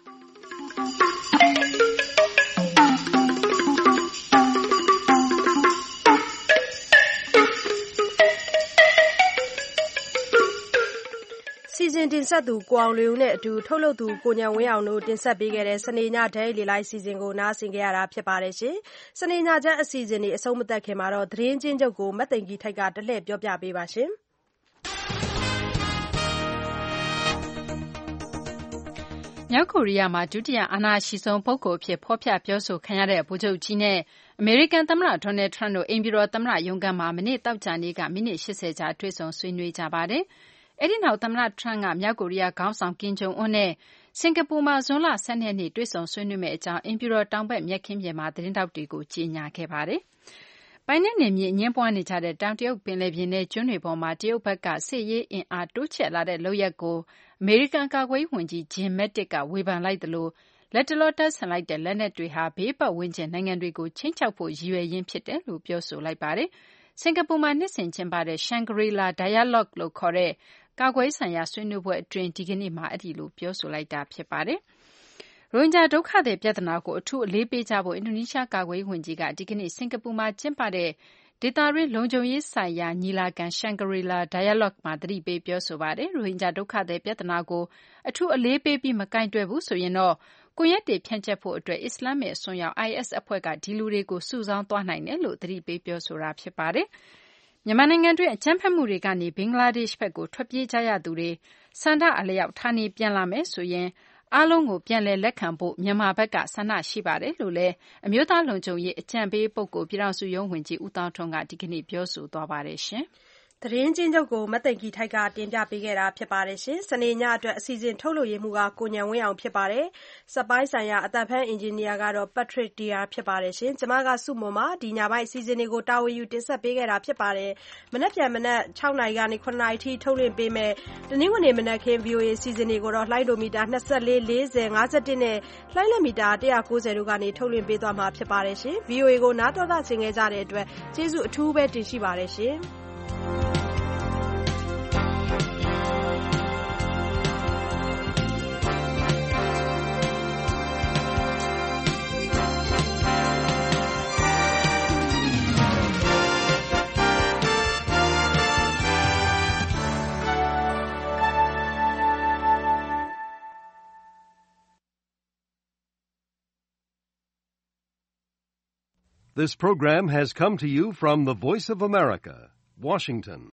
[SPEAKER 2] စီစဉ်တင်ဆက်သူကိုအောင်လွင်ဦးနဲ့အတူထုတ်လုပ်သူကိုညံဝင်းအောင်တို့တင်ဆက်ပေးခဲ့တဲ့စနေညဒဲလီလိုက်စီစဉ်ကိုနားဆင်ကြရတာဖြစ်ပါတယ်ရှင်။စနေညချမ်းအစီအစဉ်တွေအဆုံးမသတ်ခင်မှာတော့သတင်းချင်းချုပ်ကိုမတ်သိန်ကြီးထိုက်ကတလှည့်ပြောပြပေးပါရှင်။
[SPEAKER 3] မြောက်ကိုရီးယားမှာဒုတိယအာဏာရှိဆုံးပုဂ္ဂိုလ်အဖြစ်ဖော်ပြပြောဆိုခံရတဲ့ဗိုလ်ချုပ်ကြီးနဲ့အမေရိကန်သမ္မတဒေါ်နယ်ထရန့်တို့အိမ်ဖြူတော်သမ္မတရုံးခန်းမှာမနေ့သောကြာနေ့ကမိနစ်80ကြာတွေ့ဆုံဆွေးနွေးကြပါတယ်။အဲဒီနောက်သမ္မတထရန့်ကမြောက်ကိုရီးယားခေါင်းဆောင်ကင်ဂျုံအွန်းနဲ့စင်ကာပူမှာဇွန်လ12ရက်နေ့တွေ့ဆုံဆွေးနွေးမယ့်အကြောင်းအိမ်ဖြူတော်တောင်ဘက်မြက်ခင်းပြင်မှာသတင်းထောက်တွေကိုကြေညာခဲ့ပါတယ်။ပိုင်နက်နယ်မြေအငြင်းပွားနေကြတဲ့တောင်တရုတ်ပင်လယ်ပြင်နဲ့ကျွန်းတွေပေါ်မှာတရုတ်ဘက်ကစစ်ရေးအင်အားတိုးချဲ့လာတဲ့လုပ်ရပ်ကိုအမေရိကန်ကာကွယ်ရေးဝန်ကြီးဂျင်မက်တစ်ကဝေဖန်လိုက်သလိုလက်တလောတပ်ဆင်လိုက်တဲ့လက်နက်တွေဟာဘေးပတ်ဝန်းကျင်နိုင်ငံတွေကိုခြိမ်းခြောက်ဖို့ရည်ရွယ်ရင်းဖြစ်တယ်လို့ပြောဆိုလိုက်ပါတယ်။စင်ကာပူမှာနှစ်စဉ်ကျင်းပတဲ့ Shangri-La Dialogue လို့ခေါ်တဲ့ကာကွယ်ဆိုင်ရာဆွေးနွေးပွဲအတွင်းဒီကနေ့မှာအဲဒီလိုပြောဆိုလိုက်တာဖြစ်ပါတယ်။ရိုဟင်ဂျာဒုက္ခသည်ပြဿနာကိုအထူးအလေးပေးကြဖို့အင်ဒိုနီးရှားကာကွယ်ရေးဝန်ကြီးကဒီကနေ့စင်ကာပူမှာကျင်းပတဲ့ဒေသတွင်းလုံခြုံရေးဆိုင်ရာညီလာခံ Shangri-La Dialogue မှာသတိပေးပြောဆိုပါတယ်။ရိုဟင်ဂျာဒုက္ခသည်ပြဿနာကိုအထူးအလေးပေးပြီးမကိုင်တွယ်ဘူးဆိုရင်တော့ကွန်ရက်တွေဖြန့်ကျက်ဖို့အတွက်အစ္စလာမစ်အစွန်းရောက် IS အဖွဲ့ကဒီလူတွေကိုစုဆောင်းသွားနိုင်တယ်လို့သတိပေးပြောဆိုတာဖြစ်ပါတယ်။မြန်မာနိုင်ငံတွင်းအကြမ်းဖက်မှုတွေကနေဘင်္ဂလားဒေ့ရှ်ဘက်ကိုထွက်ပြေးကြရသူတွေဆန္ဒအလျောက်ဌာနေပြန်လာမယ်ဆိုရင်အားလုံးကိုပြန်လည်လက်ခံဖို့မြန်မာဘက်ကဆန္ဒရှိပါတယ်လို့လည်းအမျိုးသားလုံခြုံရေးအကြံပေးပုဂ္ဂိုလ်ပြည်ထောင်စုရုံးဝန်ကြီးဦးသောင်းထွန်းကဒီကနေ့ပြောဆိုသွားပါတယ်ရှင်။
[SPEAKER 2] သတင်းချင်းချုပ်ကိုမတ်သိန်ကြီးထိုက်ကတင်ပြပေးခဲ့တာဖြစ်ပါတယ်ရှင်။စနေညအတွက်အစီအစဉ်ထုတ်လို့ရမှုကကိုညံဝင်းအောင်ဖြစ်ပါတယ်။စပိုင်းဆိုင်ရာအတန်ဖန်အင်ဂျင်နီယာကတော့ Patrick Dear ဖြစ်ပါတယ်ရှင်။ကျွန်မကစုမွန်ပါဒီညပိုင်းအစီအစဉ်တွေကိုတာဝန်ယူတင်ဆက်ပေးခဲ့တာဖြစ်ပါတယ်။မနက်ဖြန်မနက်6နာရီကနေ9နာရီထိထုတ်လွှင့်ပေးမယ်။တနင်္ဂနွေမနက်ခင်း VOA အစီအစဉ်တွေကိုတော့လှိုင်းဒိုမီတာ24 40 51နဲ့လှိုင်းလက်မီတာ190တို့ကနေထုတ်လွှင့်ပေးသွားမှာဖြစ်ပါတယ်ရှင်။ VOA ကိုနားတော်တာဆင်ခဲ့ကြတဲ့အတွက်ကျေးဇူးအထူးပဲတင်ရှိပါတယ်ရှင်။
[SPEAKER 1] This program has come to you from the Voice of America, Washington.